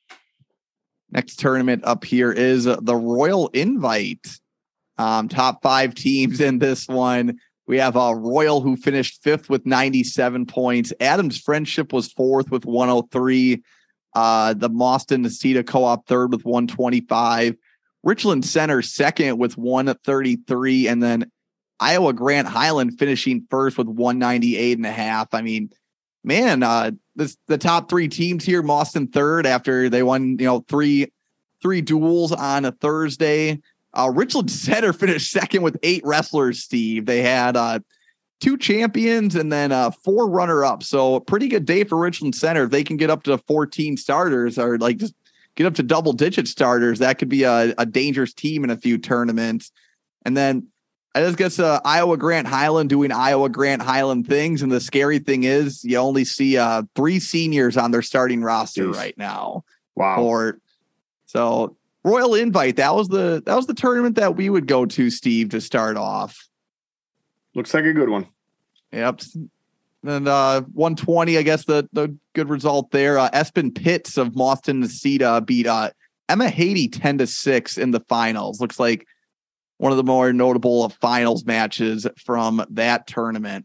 Next tournament up here is the Royal Invite. Um, top five teams in this one. We have a uh, Royal who finished fifth with ninety-seven points. Adams Friendship was fourth with one oh three. Uh, the Mauston Necedah Co-op third with one twenty-five. Richland Center second with one thirty-three. And then Iowa Grant Highland finishing first with one ninety-eight and a half. I mean, man, uh, this, the top three teams here, Mauston third after they won, you know, three, three duels on a Thursday. Uh, Richland Center finished second with eight wrestlers, Steve. They had uh, two champions and then uh, four runner-ups. So a pretty good day for Richland Center. If they can get up to fourteen starters or like just get up to double-digit starters, that could be a, a dangerous team in a few tournaments. And then I just guess uh, Iowa Grant Highland doing Iowa Grant Highland things. And the scary thing is you only see uh, three seniors on their starting roster Jeez. right now. Wow. Or, so... Royal Invite. That was the that was the tournament that we would go to, Steve, to start off. Looks like a good one. Yep. And uh, one twenty, I guess the the good result there. Uh, Espen Pitts of Mauston Necedah beat uh, Emma Haiti ten to six in the finals. Looks like one of the more notable finals matches from that tournament.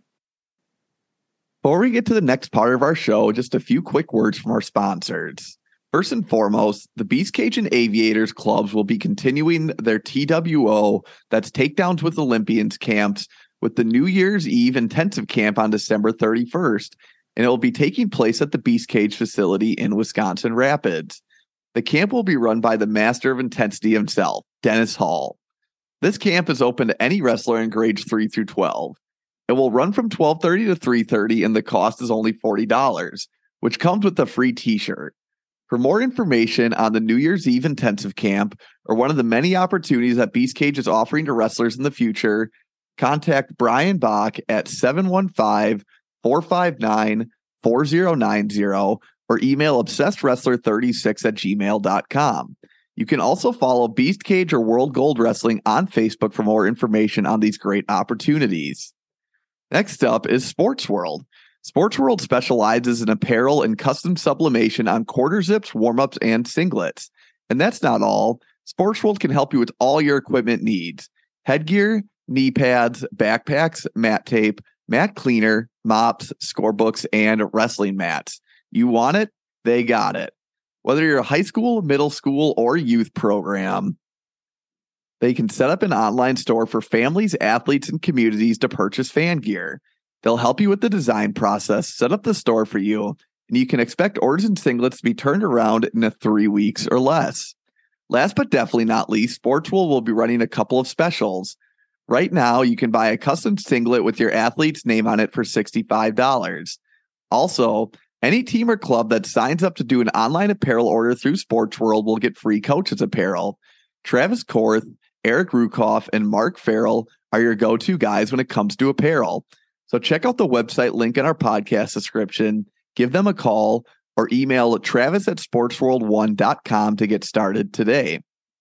Before we get to the next part of our show, just a few quick words from our sponsors. First and foremost, the Beast Cage and Aviators clubs will be continuing their T W O, that's Takedowns with Olympians camps, with the New Year's Eve intensive camp on December thirty-first, and it will be taking place at the Beast Cage facility in Wisconsin Rapids. The camp will be run by the master of intensity himself, Dennis Hall. This camp is open to any wrestler in grades three through twelve. It will run from twelve thirty to three thirty, and the cost is only forty dollars, which comes with a free t-shirt. For more information on the New Year's Eve intensive camp or one of the many opportunities that Beast Cage is offering to wrestlers in the future, contact Brian Bach at seven one five, four five nine, four zero nine zero or email obsessed wrestler thirty-six at gmail dot com. You can also follow Beast Cage or World Gold Wrestling on Facebook for more information on these great opportunities. Next up is Sports World. Sports World specializes in apparel and custom sublimation on quarter zips, warm-ups, and singlets. And that's not all. Sports World can help you with all your equipment needs. Headgear, knee pads, backpacks, mat tape, mat cleaner, mops, scorebooks, and wrestling mats. You want it? They got it. Whether you're a high school, middle school, or youth program, they can set up an online store for families, athletes, and communities to purchase fan gear. They'll help you with the design process, set up the store for you, and you can expect orders and singlets to be turned around in a three weeks or less. Last but definitely not least, Sportswool will be running a couple of specials. Right now, you can buy a custom singlet with your athlete's name on it for sixty-five dollars. Also, any team or club that signs up to do an online apparel order through Sportsworld will get free coaches apparel. Travis Korth, Eric Rukoff, and Mark Farrell are your go-to guys when it comes to apparel. So check out the website link in our podcast description, give them a call, or email Travis at sportsworld one dot com to get started today.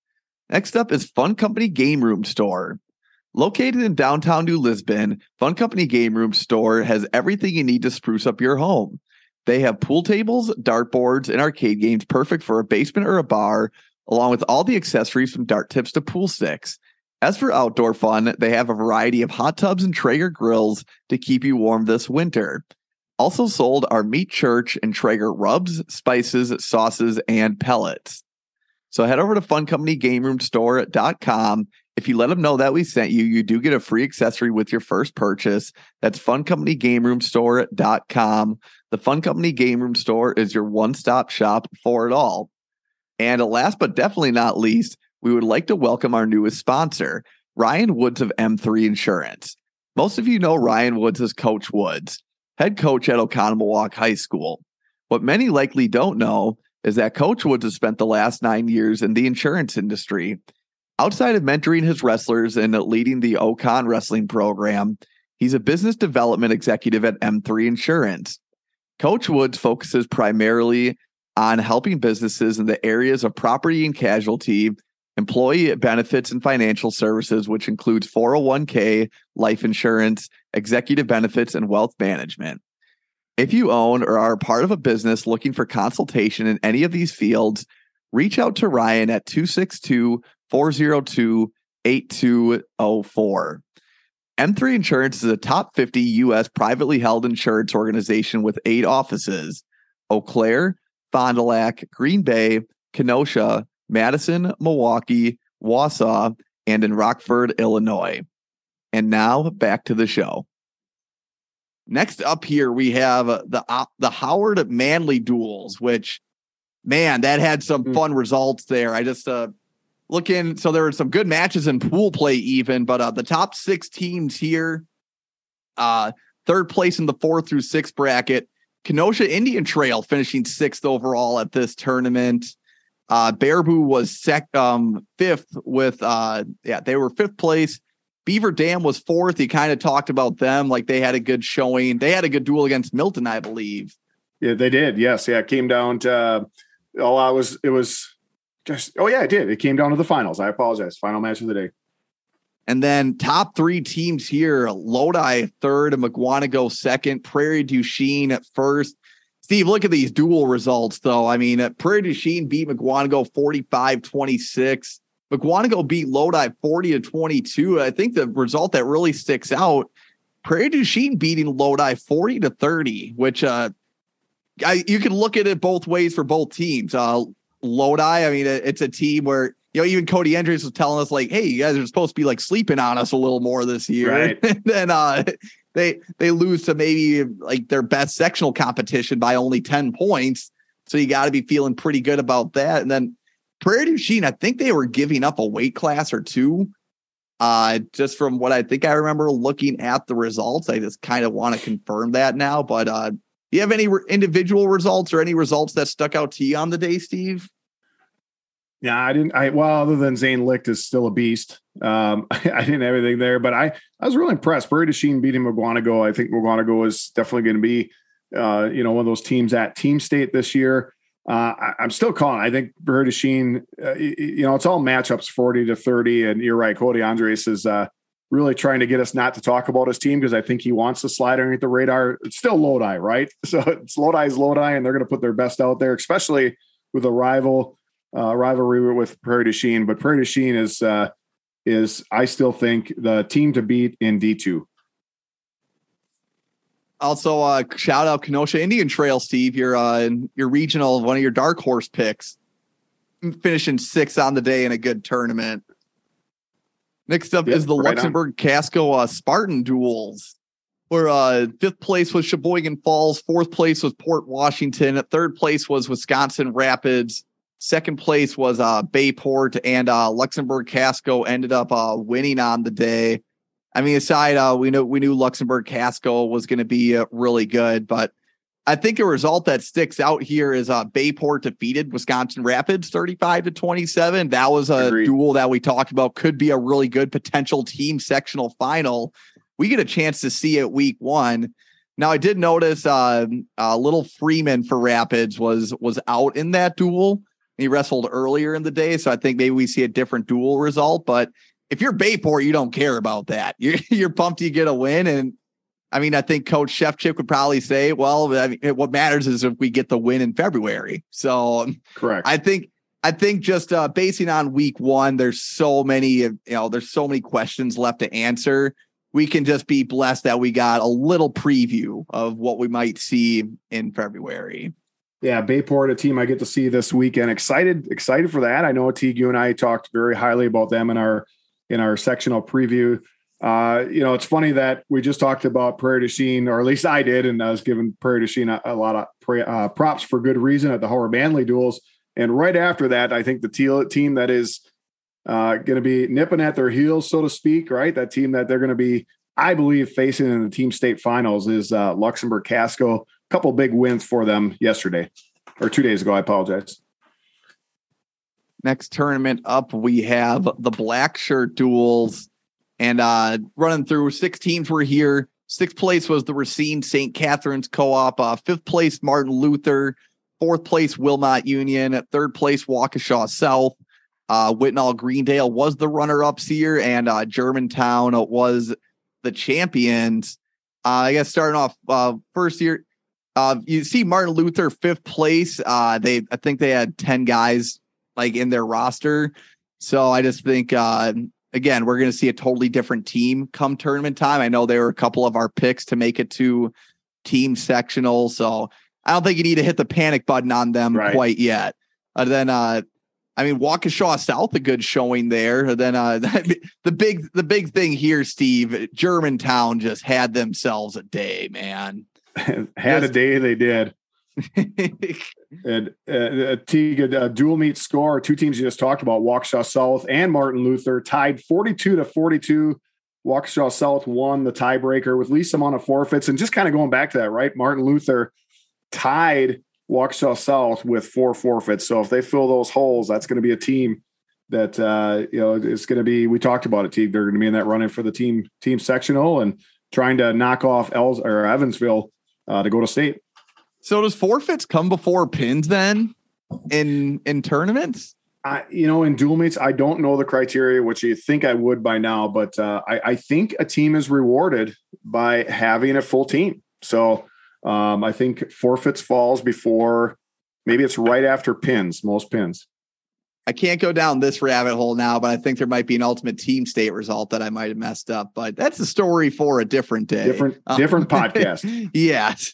Next up is Fun Company Game Room Store. Located in downtown New Lisbon, Fun Company Game Room Store has everything you need to spruce up your home. They have pool tables, dartboards, and arcade games perfect for a basement or a bar, along with all the accessories from dart tips to pool sticks. As for outdoor fun, they have a variety of hot tubs and Traeger grills to keep you warm this winter. Also sold are Meat Church and Traeger rubs, spices, sauces, and pellets. So head over to fun company game room store dot com. If you let them know that we sent you, you do get a free accessory with your first purchase. That's fun company game room store dot com. The Fun Company Game Room Store is your one-stop shop for it all. And last but definitely not least, we would like to welcome our newest sponsor, Ryan Woods of M three Insurance. Most of you know Ryan Woods as Coach Woods, head coach at Oconomowoc High School. What many likely don't know is that Coach Woods has spent the last nine years in the insurance industry. Outside of mentoring his wrestlers and leading the O-Con wrestling program, he's a business development executive at M three Insurance. Coach Woods focuses primarily on helping businesses in the areas of property and casualty, employee benefits and financial services, which includes four oh one k, life insurance, executive benefits, and wealth management. If you own or are part of a business looking for consultation in any of these fields, reach out to Ryan at two six two, four oh two, eight two oh four. M three Insurance is a top fifty U S privately held insurance organization with eight offices: Eau Claire, Fond du Lac, Green Bay, Kenosha, Madison, Milwaukee, Wausau, and in Rockford, Illinois. And now back to the show. Next up here, we have the uh, the Howard Manley duels, which, man, that had some mm. fun results there. I just uh, looking, so there were some good matches in pool play even, but uh, the top six teams here, uh, third place in the four through six bracket, Kenosha Indian Trail finishing sixth overall at this tournament. Uh, Baraboo was sec, um, fifth with, uh, yeah, they were fifth place. Beaver Dam was fourth. He kind of talked about them like they had a good showing. They had a good duel against Milton, I believe. Yeah, they did. Yes. Yeah. It came down to, uh, oh, I was, it was just, oh yeah, it did. It came down to the finals. I apologize. Final match of the day. And then top three teams here, Lodi third, McWanago second, Prairie du Chien at first. Steve, look at these duel results, though. I mean, Prairie du Chien beat McWanago forty-five twenty-six. McWanago beat Lodi forty to twenty-two. I think the result that really sticks out, Prairie du Chien beating Lodi forty to thirty, which uh, I, you can look at it both ways for both teams. Uh, Lodi, I mean, it's a team where, you know, even Cody Andrews was telling us like, hey, you guys are supposed to be like sleeping on us a little more this year. Right. And then uh, they they lose to maybe like their best sectional competition by only ten points. So you got to be feeling pretty good about that. And then Prairie du Chien, I think they were giving up a weight class or two. Uh, just from what I think I remember looking at the results. I just kind of want to confirm that now. But uh, do you have any re- individual results or any results that stuck out to you on the day, Steve? Yeah, I didn't. I well, other than Zane Licht is still a beast. Um, I, I didn't have anything there, but I, I was really impressed. Prairie du Chien beating McWanago. I think McWanago is definitely going to be, uh, you know, one of those teams at Team State this year. Uh, I, I'm still calling. I think Prairie du Chien, uh, you, you know, it's all matchups forty to thirty, and you're right. Cody Andres is uh, really trying to get us not to talk about his team because I think he wants to slide underneath the radar. It's still Lodi, right? So it's Lodi's Lodi, and they're going to put their best out there, especially with a rival. Uh, rivalry with Prairie du Chien, but Prairie du Chien is uh, is I still think the team to beat in D two. Also, uh, shout out Kenosha Indian Trail, Steve. Your uh, your regional, one of your dark horse picks, finishing sixth on the day in a good tournament. Next up yep, is the right Luxembourg Casco uh, Spartan duels, where uh, fifth place was Sheboygan Falls, fourth place was Port Washington, third place was Wisconsin Rapids. Second place was uh, Bayport, and uh, Luxembourg Casco ended up uh, winning on the day. I mean, aside, uh, we know we knew Luxembourg Casco was going to be uh, really good, but I think a result that sticks out here is uh, Bayport defeated Wisconsin Rapids thirty-five to twenty-seven. That was a Agreed. duel that we talked about could be a really good potential team sectional final. We get a chance to see it week one. Now, I did notice uh, uh, Little Freeman for Rapids was was out in that duel. He wrestled earlier in the day, so I think maybe we see a different duel result. But if you're Bayport, you don't care about that. You're, you're pumped you get a win. And, I mean, I think Coach Shevchik would probably say, well, I mean, what matters is if we get the win in February. So correct. I think I think just uh, basing on week one, there's so many, you know, there's so many questions left to answer. We can just be blessed that we got a little preview of what we might see in February. Yeah, Bayport, a team I get to see this weekend. Excited, excited for that. I know Teague, you and I talked very highly about them in our in our sectional preview. Uh, you know, it's funny that we just talked about Prairie du Chien, or at least I did, and I was giving Prairie du Chien a, a lot of pra- uh, props for good reason at the Howard Manley duels. And right after that, I think the te- team that is uh, going to be nipping at their heels, so to speak, right? That team that they're going to be, I believe, facing in the team state finals is uh, Luxembourg Casco. Couple big wins for them yesterday or two days ago. I apologize. Next tournament up, we have the black shirt duels. And uh, running through, six teams were here. Sixth place was the Racine Saint Catherine's Co-op. Uh, fifth place, Martin Luther. Fourth place, Wilmot Union. Third place, Waukesha South. Uh, Whitnall Greendale was the runner-ups here, and uh, Germantown was the champions. Uh, I guess starting off uh, first year, uh, you see Martin Luther fifth place. Uh, they, I think they had ten guys like in their roster. So I just think, uh, again, we're going to see a totally different team come tournament time. I know there were a couple of our picks to make it to team sectional. So I don't think you need to hit the panic button on them right. quite yet. Uh, then, uh, I mean, Waukesha South, a good showing there. And then uh, the big, the big thing here, Steve, Germantown just had themselves a day, man. had just, a day. They did. and uh, a Teague, uh, dual meet score. Two teams you just talked about, Waukesha South and Martin Luther, tied forty-two to forty-two. Waukesha South won the tiebreaker with least amount of forfeits. And just kind of going back to that, right? Martin Luther tied Waukesha South with four forfeits. So if they fill those holes, that's going to be a team that uh, you know is going to be. We talked about it, Teague. They're going to be in that running for the team team sectional and trying to knock off Els or Evansville uh, to go to state. So does forfeits come before pins then in in tournaments? I, you know, in dual meets, I don't know the criteria, which you think I would by now, but uh, I, I think a team is rewarded by having a full team. So um, I think forfeits falls before, maybe it's right after pins, most pins. I can't go down this rabbit hole now, but I think there might be an ultimate team state result that I might have messed up, but that's a story for a different day. Different, um, different podcast. Yes.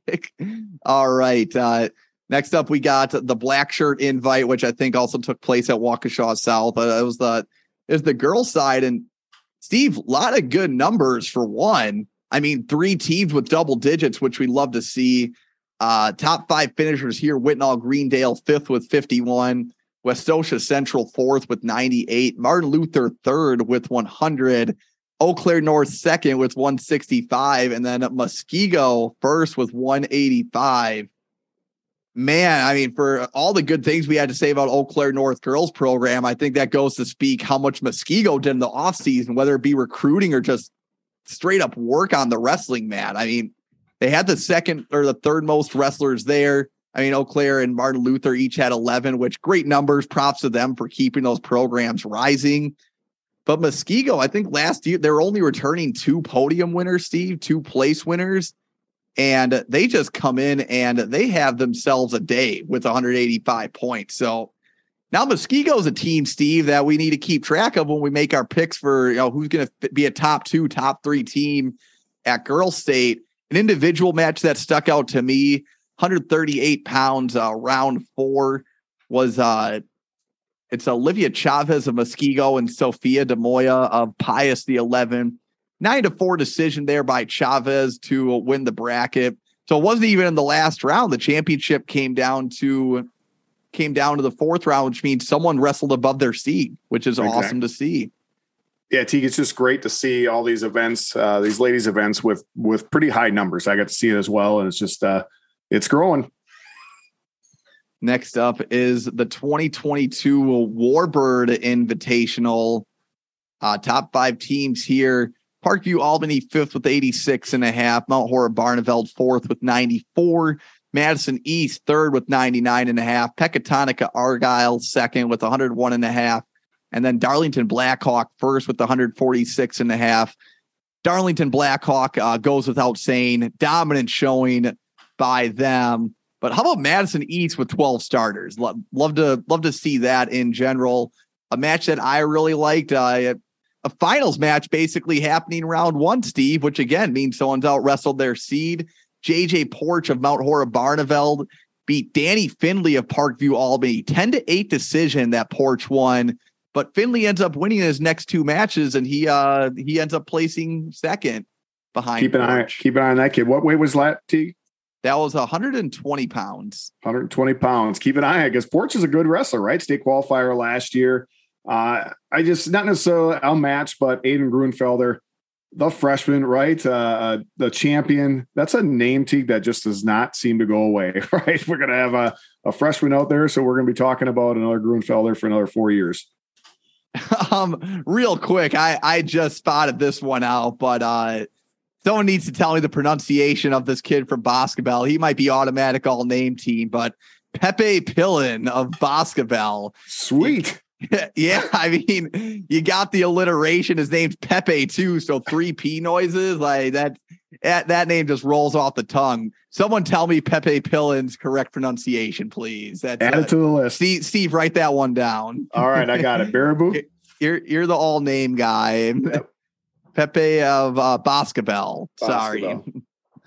All right. Uh, next up, we got the black shirt invite, which I think also took place at Waukesha South. Uh, it was the, it was the girls side, and Steve, a lot of good numbers for one. I mean, three teams with double digits, which we love to see. Uh, top five finishers here. Whitnall Greendale, fifth with fifty-one. Westosha Central fourth with ninety-eight, Martin Luther third with one hundred, Eau Claire North second with one sixty-five, and then Muskego first with one eighty-five. Man, I mean, for all the good things we had to say about Eau Claire North girls program, I think that goes to speak how much Muskego did in the offseason, whether it be recruiting or just straight up work on the wrestling mat. I mean, they had the second or the third most wrestlers there. I mean, Eau Claire and Martin Luther each had eleven, which great numbers. Props to them for keeping those programs rising. But Muskego, I think last year, they were only returning two podium winners, Steve, two place winners. And they just come in and they have themselves a day with one hundred eighty-five points. So now Muskego is a team, Steve, that we need to keep track of when we make our picks for, you know, who's going to be a top two, top three team at Girls State. An individual match that stuck out to me, one hundred thirty-eight pounds, uh, round four was uh, it's Olivia Chavez of Muskego and Sophia DeMoya of Pius the eleven. Nine to four decision there by Chavez to win the bracket. So it wasn't even in the last round. The championship came down to came down to the fourth round, which means someone wrestled above their seed, which is exactly. awesome to see. Yeah, Teague, it's just great to see all these events, uh, these ladies events with with pretty high numbers. I got to see it as well, and it's just uh, it's growing. Next up is the twenty twenty-two Warbird Invitational. Uh, top five teams here. Parkview Albany fifth with eighty-six and a half. Mount Horeb Barneveld fourth with ninety-four. Madison East third with ninety-nine and a half. Pecatonica Argyle second with one hundred one and a half. And then Darlington Blackhawk first with one hundred forty-six and a half. Darlington Blackhawk uh, goes without saying, dominant showing by them. But how about Madison East with twelve starters? Love, love to love to see that in general. A match that I really liked. Uh, a finals match basically happening round one, Steve, which again means someone's out wrestled their seed. J J Porch of Mount Horeb Barneveld beat Danny Findlay of Parkview Albany. ten to eight decision that Porch won. But Findlay ends up winning his next two matches, and he uh he ends up placing second behind. Keep an eye, keep an eye on that kid. What weight was that, T? That was one hundred twenty pounds. one hundred twenty pounds. Keep an eye on it, because Porch is a good wrestler, right? State qualifier last year. Uh, I just not necessarily outmatched, but Aiden Grunfelder the freshman, right? Uh, the champion. That's a name, Teague, that just does not seem to go away, right? We're going to have a, a freshman out there, so we're going to be talking about another Grunfelder for another four years. Um, real quick, I, I just spotted this one out, but uh, someone needs to tell me the pronunciation of this kid from Boscobel. He might be automatic all name team, but Pepe Pillin of Boscobel. Sweet. Yeah, I mean, you got the alliteration. His name's Pepe too, so three P noises like that. That, that name just rolls off the tongue. Someone tell me Pepe Pillin's correct pronunciation, please. That's, Add it uh, to the list. Steve, Steve, write that one down. All right, I got it. Baraboo. You're you're the all name guy. Yep. Pepe of uh, Boscobel. Sorry. Boscobel.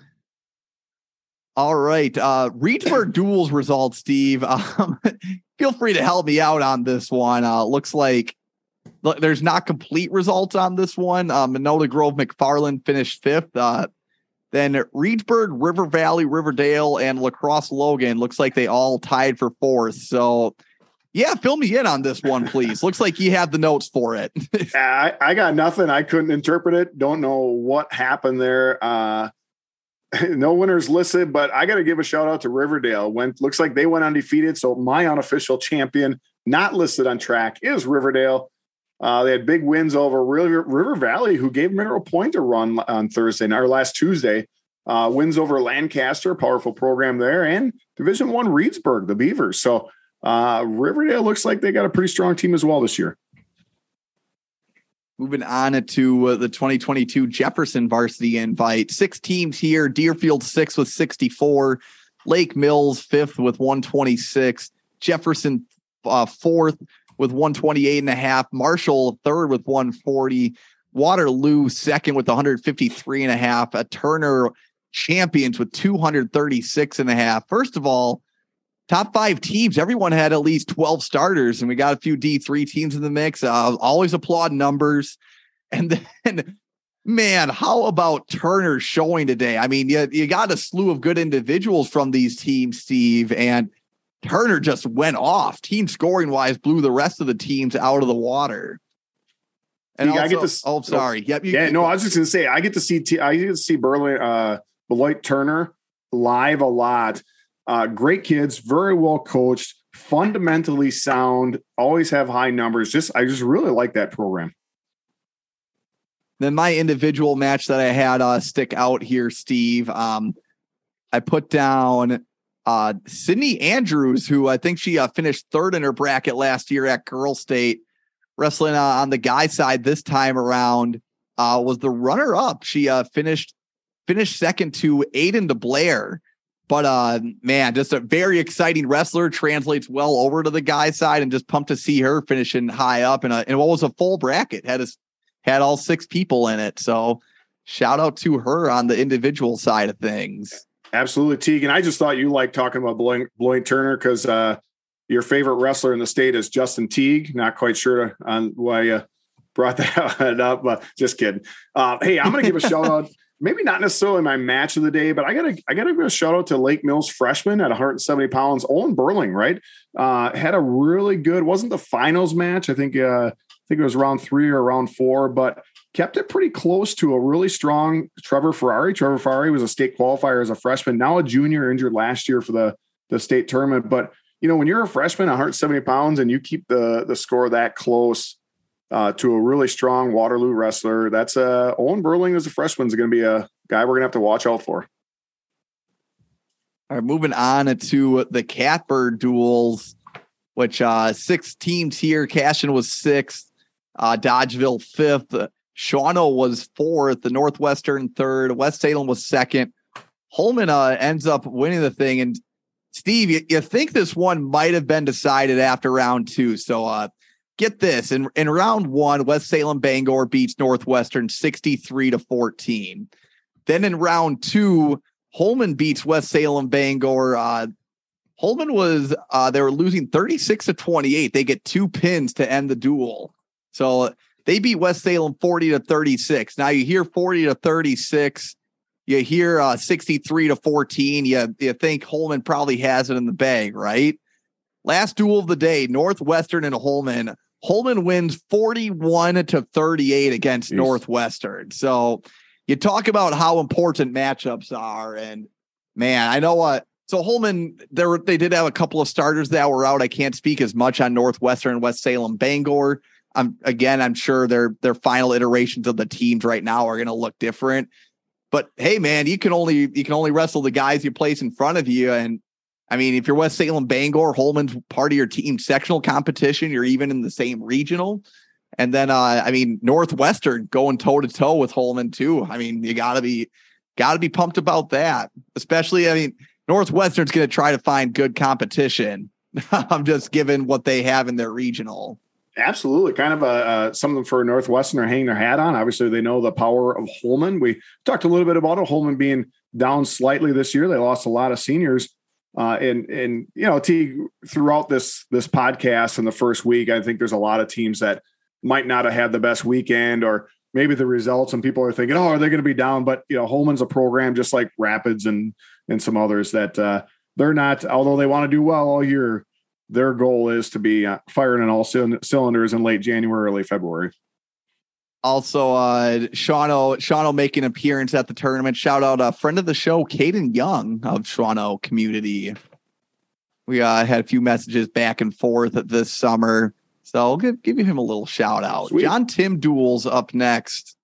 All right. Uh, Reedsburg duels results, Steve. Um, feel free to help me out on this one. Uh, looks like look, there's not complete results on this one. Uh, Minota Grove McFarland finished fifth. Uh, then Reedsburg, River Valley, Riverdale, and La Crosse Logan looks like they all tied for fourth. So, yeah, fill me in on this one, please. Looks like you have the notes for it. I, I got nothing. I couldn't interpret it. Don't know what happened there. Uh, no winners listed, but I got to give a shout out to Riverdale. Went looks like they went undefeated. So my unofficial champion, not listed on track, is Riverdale. Uh, they had big wins over River, River Valley, who gave Mineral Point a run on Thursday, or last Tuesday. Uh, wins over Lancaster, powerful program there, and Division One Reedsburg, the Beavers. So uh, Riverdale looks like they got a pretty strong team as well this year. Moving on to uh, the twenty twenty-two Jefferson varsity invite. Six teams here. Deerfield six with sixty-four. Lake Mills fifth with one twenty-six. Jefferson uh, fourth with one twenty-eight and a half. Marshall third with one forty. Waterloo second with one fifty-three and a half. A Turner champions with two thirty-six and a half. First of all, top five teams, everyone had at least twelve starters, and we got a few D three teams in the mix. Uh, always applaud numbers. And then, man, how about Turner showing today? I mean, you, you got a slew of good individuals from these teams, Steve, and Turner just went off. Team scoring wise, blew the rest of the teams out of the water. And also, I get to, oh, sorry. Yep. You, yeah, no, I was just going to say, I get to see, T, I get to see Burley, uh, Beloit Turner live a lot. Uh, great kids, very well coached, fundamentally sound, always have high numbers. Just, I just really like that program. Then my individual match that I had uh, stick out here, Steve. Um, I put down uh, Sydney Andrews, who I think she uh, finished third in her bracket last year at Girl State, wrestling uh, on the guy side this time around. Uh, was the runner up. She uh, finished finished second to Aiden DeBlair. But, uh, man, just a very exciting wrestler, translates well over to the guy side, and just pumped to see her finishing high up in, a, in what was a full bracket. Had a, had all six people in it. So shout out to her on the individual side of things. Absolutely, Teague. And I just thought you liked talking about Beloit, Beloit Turner because uh, your favorite wrestler in the state is Justin Teague. Not quite sure on why you brought that up, but just kidding. Uh, hey, I'm going to give a shout out. Maybe not necessarily my match of the day, but I gotta I gotta give a shout out to Lake Mills freshman at one seventy pounds, Owen Burling, right? Uh, had a really good, wasn't the finals match. I think uh, I think it was round three or round four, but kept it pretty close to a really strong Trevor Ferrari. Trevor Ferrari was a state qualifier as a freshman, now a junior, injured last year for the, the state tournament. But you know, when you're a freshman, one seventy pounds, and you keep the the score that close Uh, to a really strong Waterloo wrestler. That's uh, Owen Burling as a freshman is going to be a guy we're going to have to watch out for. All right, moving on to the Catbird duels, which uh, six teams here. Cashion was sixth, uh, Dodgeville fifth, Shawano was fourth, the Northwestern third, West Salem was second. Holman uh, ends up winning the thing. And Steve, you, you think this one might have been decided after round two. So, uh, get this, in, in round one, West Salem Bangor beats Northwestern sixty-three to fourteen. Then in round two, Holman beats West Salem Bangor. Uh, Holman was, uh, they were losing thirty-six to twenty-eight. They get two pins to end the duel. So they beat West Salem forty to thirty-six. Now you hear forty to thirty-six. You hear uh, sixty-three to fourteen. You, you think Holman probably has it in the bag, right? Last duel of the day, Northwestern and Holman. Holman wins forty-one to thirty-eight against Jeez. Northwestern. So you talk about how important matchups are. And man, I know what. So Holman, there were, they did have a couple of starters that were out. I can't speak as much on Northwestern and West Salem Bangor. I'm again, I'm sure their their final iterations of the teams right now are going to look different. But hey, man, you can only you can only wrestle the guys you place in front of you. And I mean, if you're West Salem Bangor, Holman's part of your team sectional competition. You're even in the same regional. And then, uh, I mean, Northwestern going toe to toe with Holman too. I mean, you gotta be gotta be pumped about that. Especially, I mean, Northwestern's going to try to find good competition. I'm just given what they have in their regional. Absolutely. Kind of a, uh, something for Northwestern to hang their hat on. Obviously, they know the power of Holman. We talked a little bit about it. Holman being down slightly this year. They lost a lot of seniors. Uh, and, and, you know, T throughout this, this podcast in the first week, I think there's a lot of teams that might not have had the best weekend, or maybe the results, and people are thinking, oh, are they going to be down? But, you know, Holman's a program just like Rapids and, and some others that uh, they're not, although they want to do well all year, their goal is to be uh, firing on all c- cylinders in late January, early February. Also, uh, Shawano, Shawano making an appearance at the tournament. Shout out a friend of the show, Caden Young of Shawano community. We uh, had a few messages back and forth this summer, so I'll give, give him a little shout out. Sweet. John Tim Duels up next.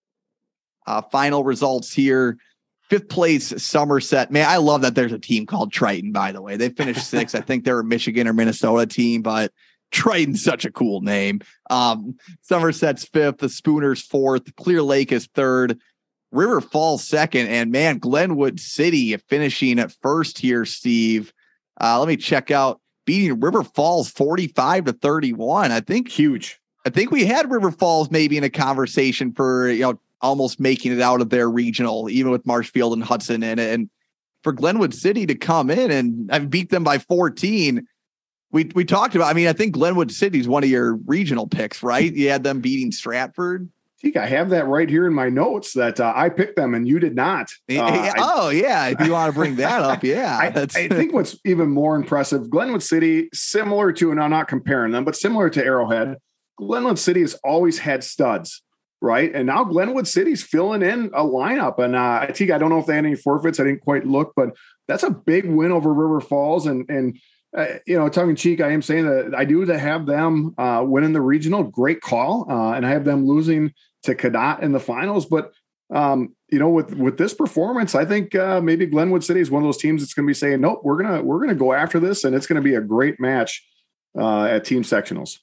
Uh, final results here. Fifth place, Somerset. Man, I love that there's a team called Triton, by the way. They finished sixth. I think they're a Michigan or Minnesota team, but Triton's such a cool name. Um, Somerset's fifth, the Spooners fourth, Clear Lake is third, River Falls second, and man, Glenwood City finishing at first here, Steve. Uh, let me check out beating River Falls forty-five to thirty-one. I think huge. I think we had River Falls maybe in a conversation for, you know, almost making it out of their regional, even with Marshfield and Hudson in it. And for Glenwood City to come in and I beat them by fourteen. We we talked about, I mean, I think Glenwood City is one of your regional picks, right? You had them beating Stratford. I think I have that right here in my notes that uh, I picked them and you did not. Uh, oh, yeah. If you want to bring that up, yeah. I, I think what's even more impressive, Glenwood City, similar to, and I'm not comparing them, but similar to Arrowhead, Glenwood City has always had studs. Right. And now Glenwood City's filling in a lineup. And uh, I think I don't know if they had any forfeits. I didn't quite look, but that's a big win over River Falls. And, and uh, you know, tongue in cheek, I am saying that I do to have them uh, winning the regional. Great call. Uh, and I have them losing to Cadott in the finals. But, um, you know, with with this performance, I think uh, maybe Glenwood City is one of those teams that's going to be saying, nope, we're going to we're going to go after this. And it's going to be a great match uh, at team sectionals.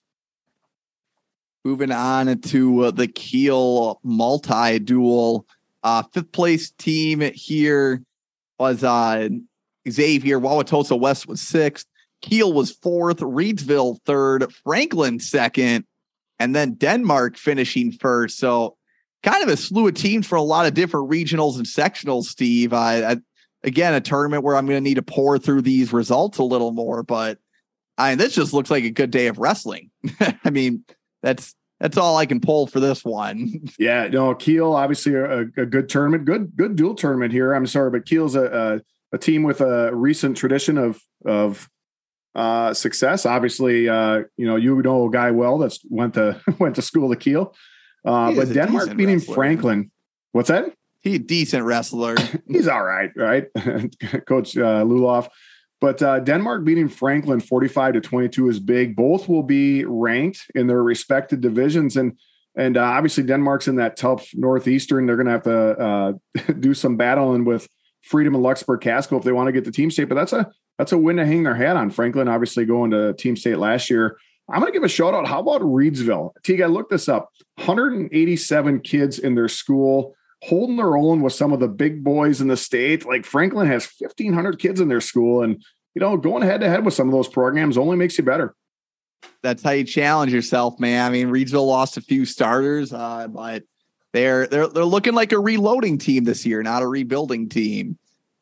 Moving on to uh, the Kiel multi-duel. Uh, fifth place team here was uh, Xavier. Wauwatosa West was sixth. Kiel was fourth. Reedsville third. Franklin second. And then Denmark finishing first. So kind of a slew of teams for a lot of different regionals and sectionals, Steve. I, I Again, a tournament where I'm going to need to pour through these results a little more. But I mean, this just looks like a good day of wrestling. I mean, That's that's all I can pull for this one. Yeah, no, Kiel, obviously a, a good tournament, good good dual tournament here. I'm sorry, but Kiel's a, a, a team with a recent tradition of of uh, success. Obviously, uh, you know, you know a guy well that's went to went to school at Kiel. Uh, but Denmark beating wrestler. Franklin. What's that? He's a decent wrestler. He's all right, right? Coach uh, Luloff. But uh, Denmark beating Franklin forty-five to twenty-two is big. Both will be ranked in their respective divisions. And and uh, obviously Denmark's in that tough Northeastern. They're going to have to uh, do some battling with Freedom and Luxembourg-Casco if they want to get to team state. But that's a that's a win to hang their hat on. Franklin obviously going to team state last year. I'm going to give a shout out. How about Reedsville? Teague, I looked this up. one hundred eighty-seven kids in their school holding their own with some of the big boys in the state. Like Franklin has fifteen hundred kids in their school, and, you know, going head to head with some of those programs only makes you better. That's how you challenge yourself, man. I mean, Reedsville lost a few starters, uh, but they're, they're, they're looking like a reloading team this year, not a rebuilding team.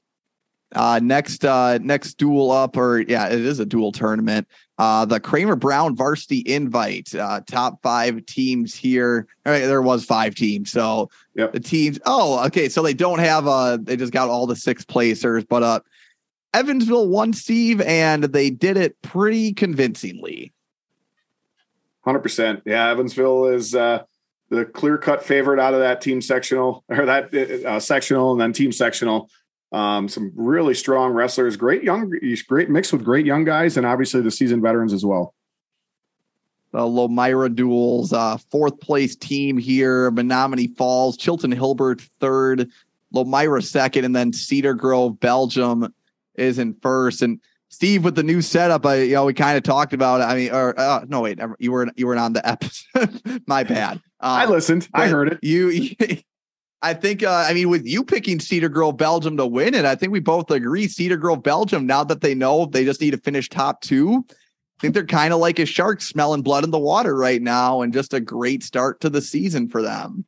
Uh, next, uh, next duel up, or yeah, it is a dual tournament. Uh, the Kramer Brown Varsity Invite, uh, top five teams here. All right, there was five teams. So yep. the teams, oh, okay. So they don't have, uh, they just got all the six placers, but, uh, Evansville won, Steve, and they did it pretty convincingly. one hundred percent. Yeah, Evansville is uh, the clear-cut favorite out of that team sectional, or that uh, sectional and then team sectional. Um, some really strong wrestlers, great young, great mix with great young guys, and obviously the seasoned veterans as well. The Lomira duels, uh, fourth place team here, Menominee Falls, Chilton Hilbert third, Lomira second, and then Cedar Grove, Belgium is in first. And Steve, with the new setup, I, you know, we kind of talked about it. I mean, or uh, no, wait, you weren't, you weren't on the episode. My bad. Uh, I listened. I heard it. You, you I think, uh, I mean, with you picking Cedar Grove, Belgium to win it, I think we both agree Cedar Grove, Belgium, now that they know they just need to finish top two, I think they're kind of like a shark smelling blood in the water right now, and just a great start to the season for them.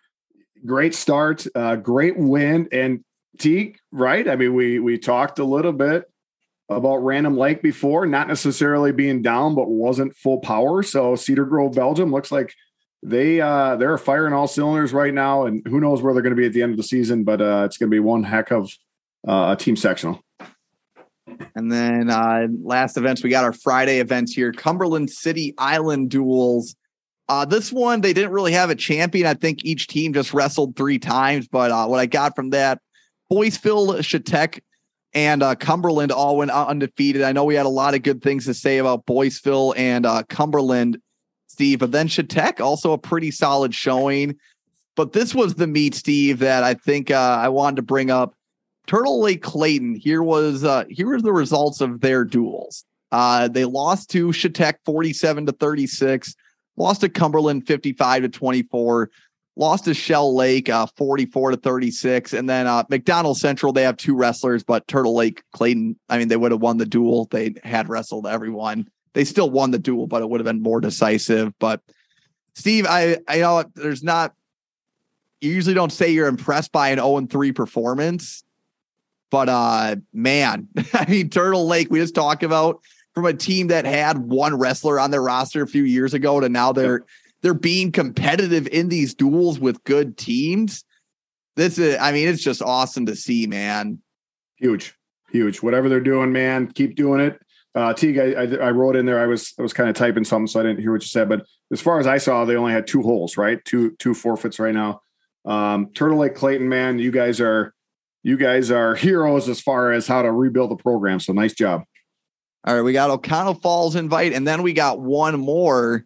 Great start, uh, great win. And Teague, right? I mean, we we talked a little bit about Random Lake before, not necessarily being down, but wasn't full power. So Cedar Grove, Belgium looks like they uh, they're firing all cylinders right now, and who knows where they're going to be at the end of the season. But uh, it's going to be one heck of uh, a team sectional. And then uh, last events, we got our Friday events here. Cumberland City Island duels. Uh, this one, they didn't really have a champion. I think each team just wrestled three times. But uh, what I got from that, Boyceville, Chautauqua, and uh, Cumberland all went undefeated. I know we had a lot of good things to say about Boyceville and uh, Cumberland, Steve. But then Chautauqua, also a pretty solid showing. But this was the meet, Steve, that I think uh, I wanted to bring up. Turtle Lake Clayton, here was uh, here was the results of their duels. Uh, they lost to Chautauqua forty-seven to thirty-six, lost to Cumberland fifty-five to twenty-four, lost to Shell Lake uh, forty-four to thirty-six, and then uh, McDonald Central, they have two wrestlers, but Turtle Lake Clayton, I mean, they would have won the duel. They had wrestled everyone. They still won the duel, but it would have been more decisive. But Steve, I I know there's not. You usually don't say you're impressed by an oh and three performance. But, uh, man, I mean, Turtle Lake, we just talked about, from a team that had one wrestler on their roster a few years ago to now they're, they're being competitive in these duels with good teams. This is, I mean, it's just awesome to see, man. Huge, huge. Whatever they're doing, man, keep doing it. Uh, Teague, I, I, I wrote in there, I was, I was kind of typing something, so I didn't hear what you said, but as far as I saw, they only had two holes, right? Two, two forfeits right now. Um, Turtle Lake Clayton, man, you guys are, You guys are heroes as far as how to rebuild the program. So nice job. All right. We got O'Connell Falls invite, and then we got one more.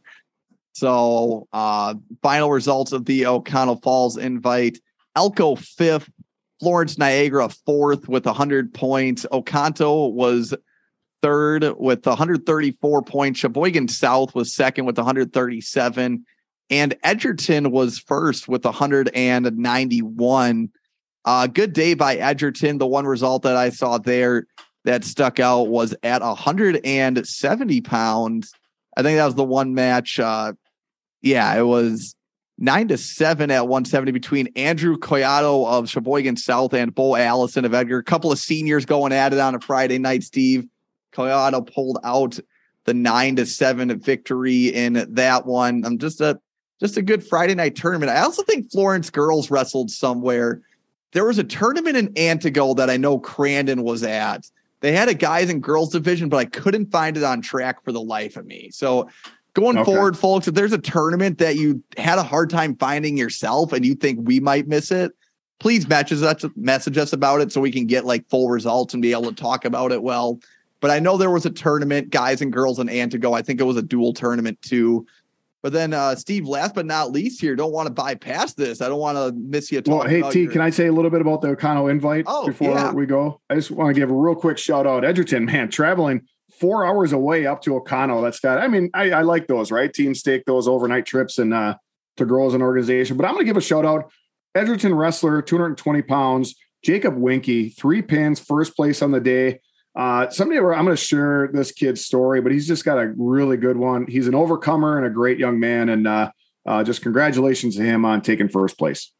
So uh, final results of the O'Connell Falls invite. Elko fifth, Florence Niagara fourth with one hundred points. Oconto was third with one hundred thirty-four points. Sheboygan South was second with one hundred thirty-seven. And Edgerton was first with one hundred ninety-one. Uh, good day by Edgerton. The one result that I saw there that stuck out was at one hundred seventy pounds. I think that was the one match. Uh, yeah, it was nine to seven at one seventy between Andrew Coyato of Sheboygan South and Bo Allison of Edgar. A couple of seniors going at it on a Friday night, Steve. Coyato pulled out the nine to seven victory in that one. I'm just a, just a good Friday night tournament. I also think Florence girls wrestled somewhere. There was a tournament in Antigo that I know Crandon was at. They had a guys and girls division, but I couldn't find it on track for the life of me. So going okay. forward, folks, if there's a tournament that you had a hard time finding yourself and you think we might miss it, please message us, message us about it so we can get like full results and be able to talk about it well. But I know there was a tournament, guys and girls in Antigo. I think it was a dual tournament too. But then, uh, Steve, last but not least here, don't want to bypass this. I don't want to miss you. Well, hey, T, your... can I say a little bit about the O'Connell invite oh, before yeah. we go? I just want to give a real quick shout out. Edgerton, man, traveling four hours away up to O'Connell. That's got, I mean, I, I like those, right? Teams take those overnight trips and uh, to grow as an organization. But I'm going to give a shout out. Edgerton wrestler, two hundred twenty pounds, Jacob Winky, three pins, first place on the day. Uh, someday where I'm going to share this kid's story, but he's just got a really good one. He's an overcomer and a great young man. And uh, uh, just congratulations to him on taking first place.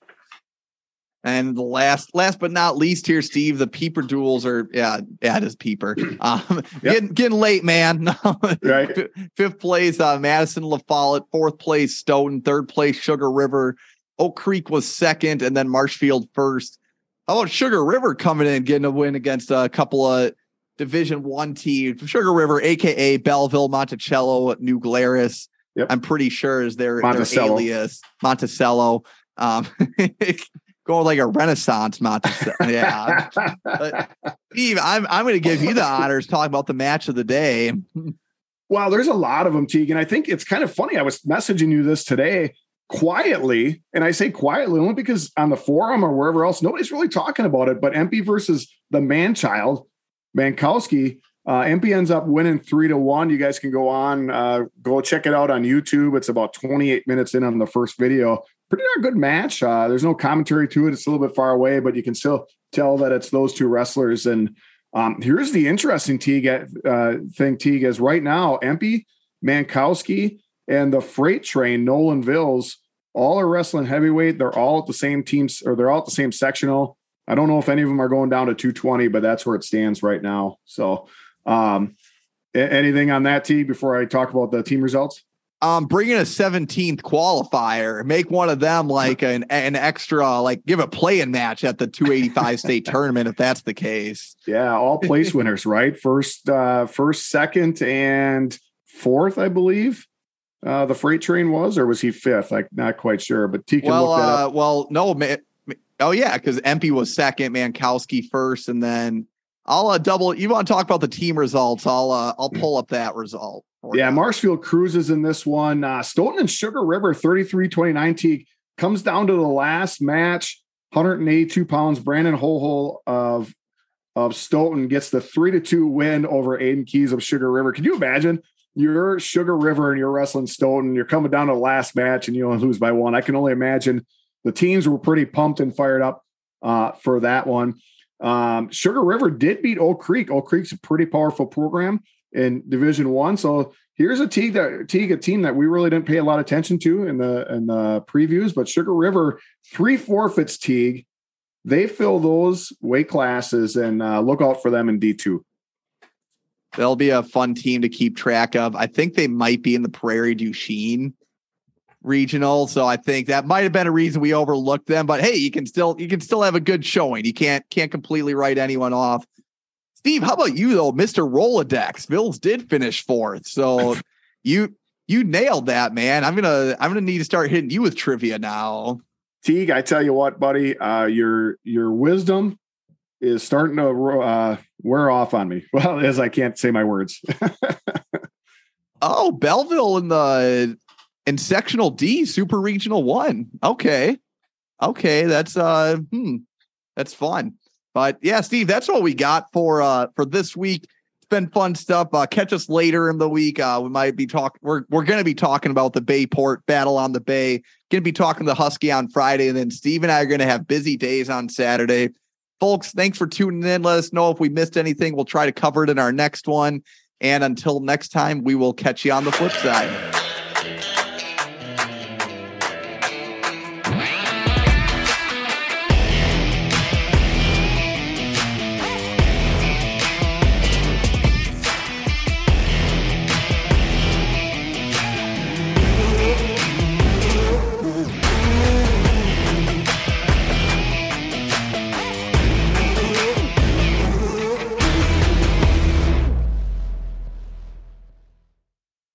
And the last, last but not least here, Steve, the Peeper duels are, yeah, yeah, it is Peeper. Um, yep. getting, getting late, man. Right. Fifth place, uh, Madison La Follette, fourth place, Stoughton, third place, Sugar River. Oak Creek was second, and then Marshfield first. How about Sugar River coming in, getting a win against a couple of Division One team, Sugar River, aka Belleville, Monticello, New Glarus. Yep. I'm pretty sure is their, their alias, Monticello. Um, going like a Renaissance Monticello. Yeah. But Steve, I'm I'm going to give you the honors talking about the match of the day. Well, there's a lot of them, Teagan. I think it's kind of funny. I was messaging you this today quietly, and I say quietly only because on the forum or wherever else, nobody's really talking about it. But M P versus the man-child, Mankowski. Uh, M P ends up winning three to one. You guys can go on, uh, go check it out on YouTube. It's about twenty-eight minutes in on the first video. Pretty darn good match. Uh, there's no commentary to it. It's a little bit far away, but you can still tell that it's those two wrestlers. And um, here's the interesting Teague, uh, thing, Teague, is right now, M P, Mankowski, and the freight train, Nolan Vills, all are wrestling heavyweight. They're all at the same teams, or they're all at the same sectional. I don't know if any of them are going down to two twenty, but that's where it stands right now. So um, anything on that, T, before I talk about the team results? Um, bring in a seventeenth qualifier, make one of them like an, an extra, like give a play-in match at the two eighty-five state tournament, if that's the case. Yeah. All place winners, right? First, uh, first, second, and fourth, I believe. Uh, the freight train was, or was he fifth? I'm not quite sure, but T can well, look that up. Uh, well, no, man. Oh yeah. Cause M P was second, Mankowski first. And then I'll uh, double, you want to talk about the team results. I'll, uh, I'll pull up that result. Yeah, Marshfield cruises in this one. Uh, Stoughton and Sugar River, thirty-three twenty-nine. T comes down to the last match, one hundred eighty-two pounds. Brandon Holhol of, of Stoughton gets the three to two win over Aiden Keys of Sugar River. Can you imagine? You're Sugar River and you're wrestling Stoughton. You're coming down to the last match and you only lose by one. I can only imagine the teams were pretty pumped and fired up uh, for that one. Um, Sugar River did beat Oak Creek. Oak Creek's a pretty powerful program in Division One. So here's a team that Teague, a team that we really didn't pay a lot of attention to in the in the previews, but Sugar River, three forfeits, Teague. They fill those weight classes, and uh, look out for them in D two. They'll be a fun team to keep track of. I think they might be in the Prairie du Chien regional. So I think that might have been a reason we overlooked them, but hey, you can still, you can still have a good showing. You can't, can't completely write anyone off. Steve, how about you though? Mister Rolodex, Bills did finish fourth. So you, you nailed that, man. I'm going to, I'm going to need to start hitting you with trivia now. Teague, I tell you what, buddy, uh, your, your wisdom is starting to uh, wear off on me. Well, as I can't say my words. Oh, Belleville in the, in sectional D, super regional one. Okay. Okay. That's, uh, hmm, that's fun. But yeah, Steve, that's what we got for, uh, for this week. It's been fun stuff. Uh, catch us later in the week. Uh, we might be talking, we're, we're going to be talking about the Bayport battle on the Bay. Going to be talking to Husky on Friday. And then Steve and I are going to have busy days on Saturday. Folks, thanks for tuning in. Let us know if we missed anything. We'll try to cover it in our next one. And until next time, we will catch you on the flip side.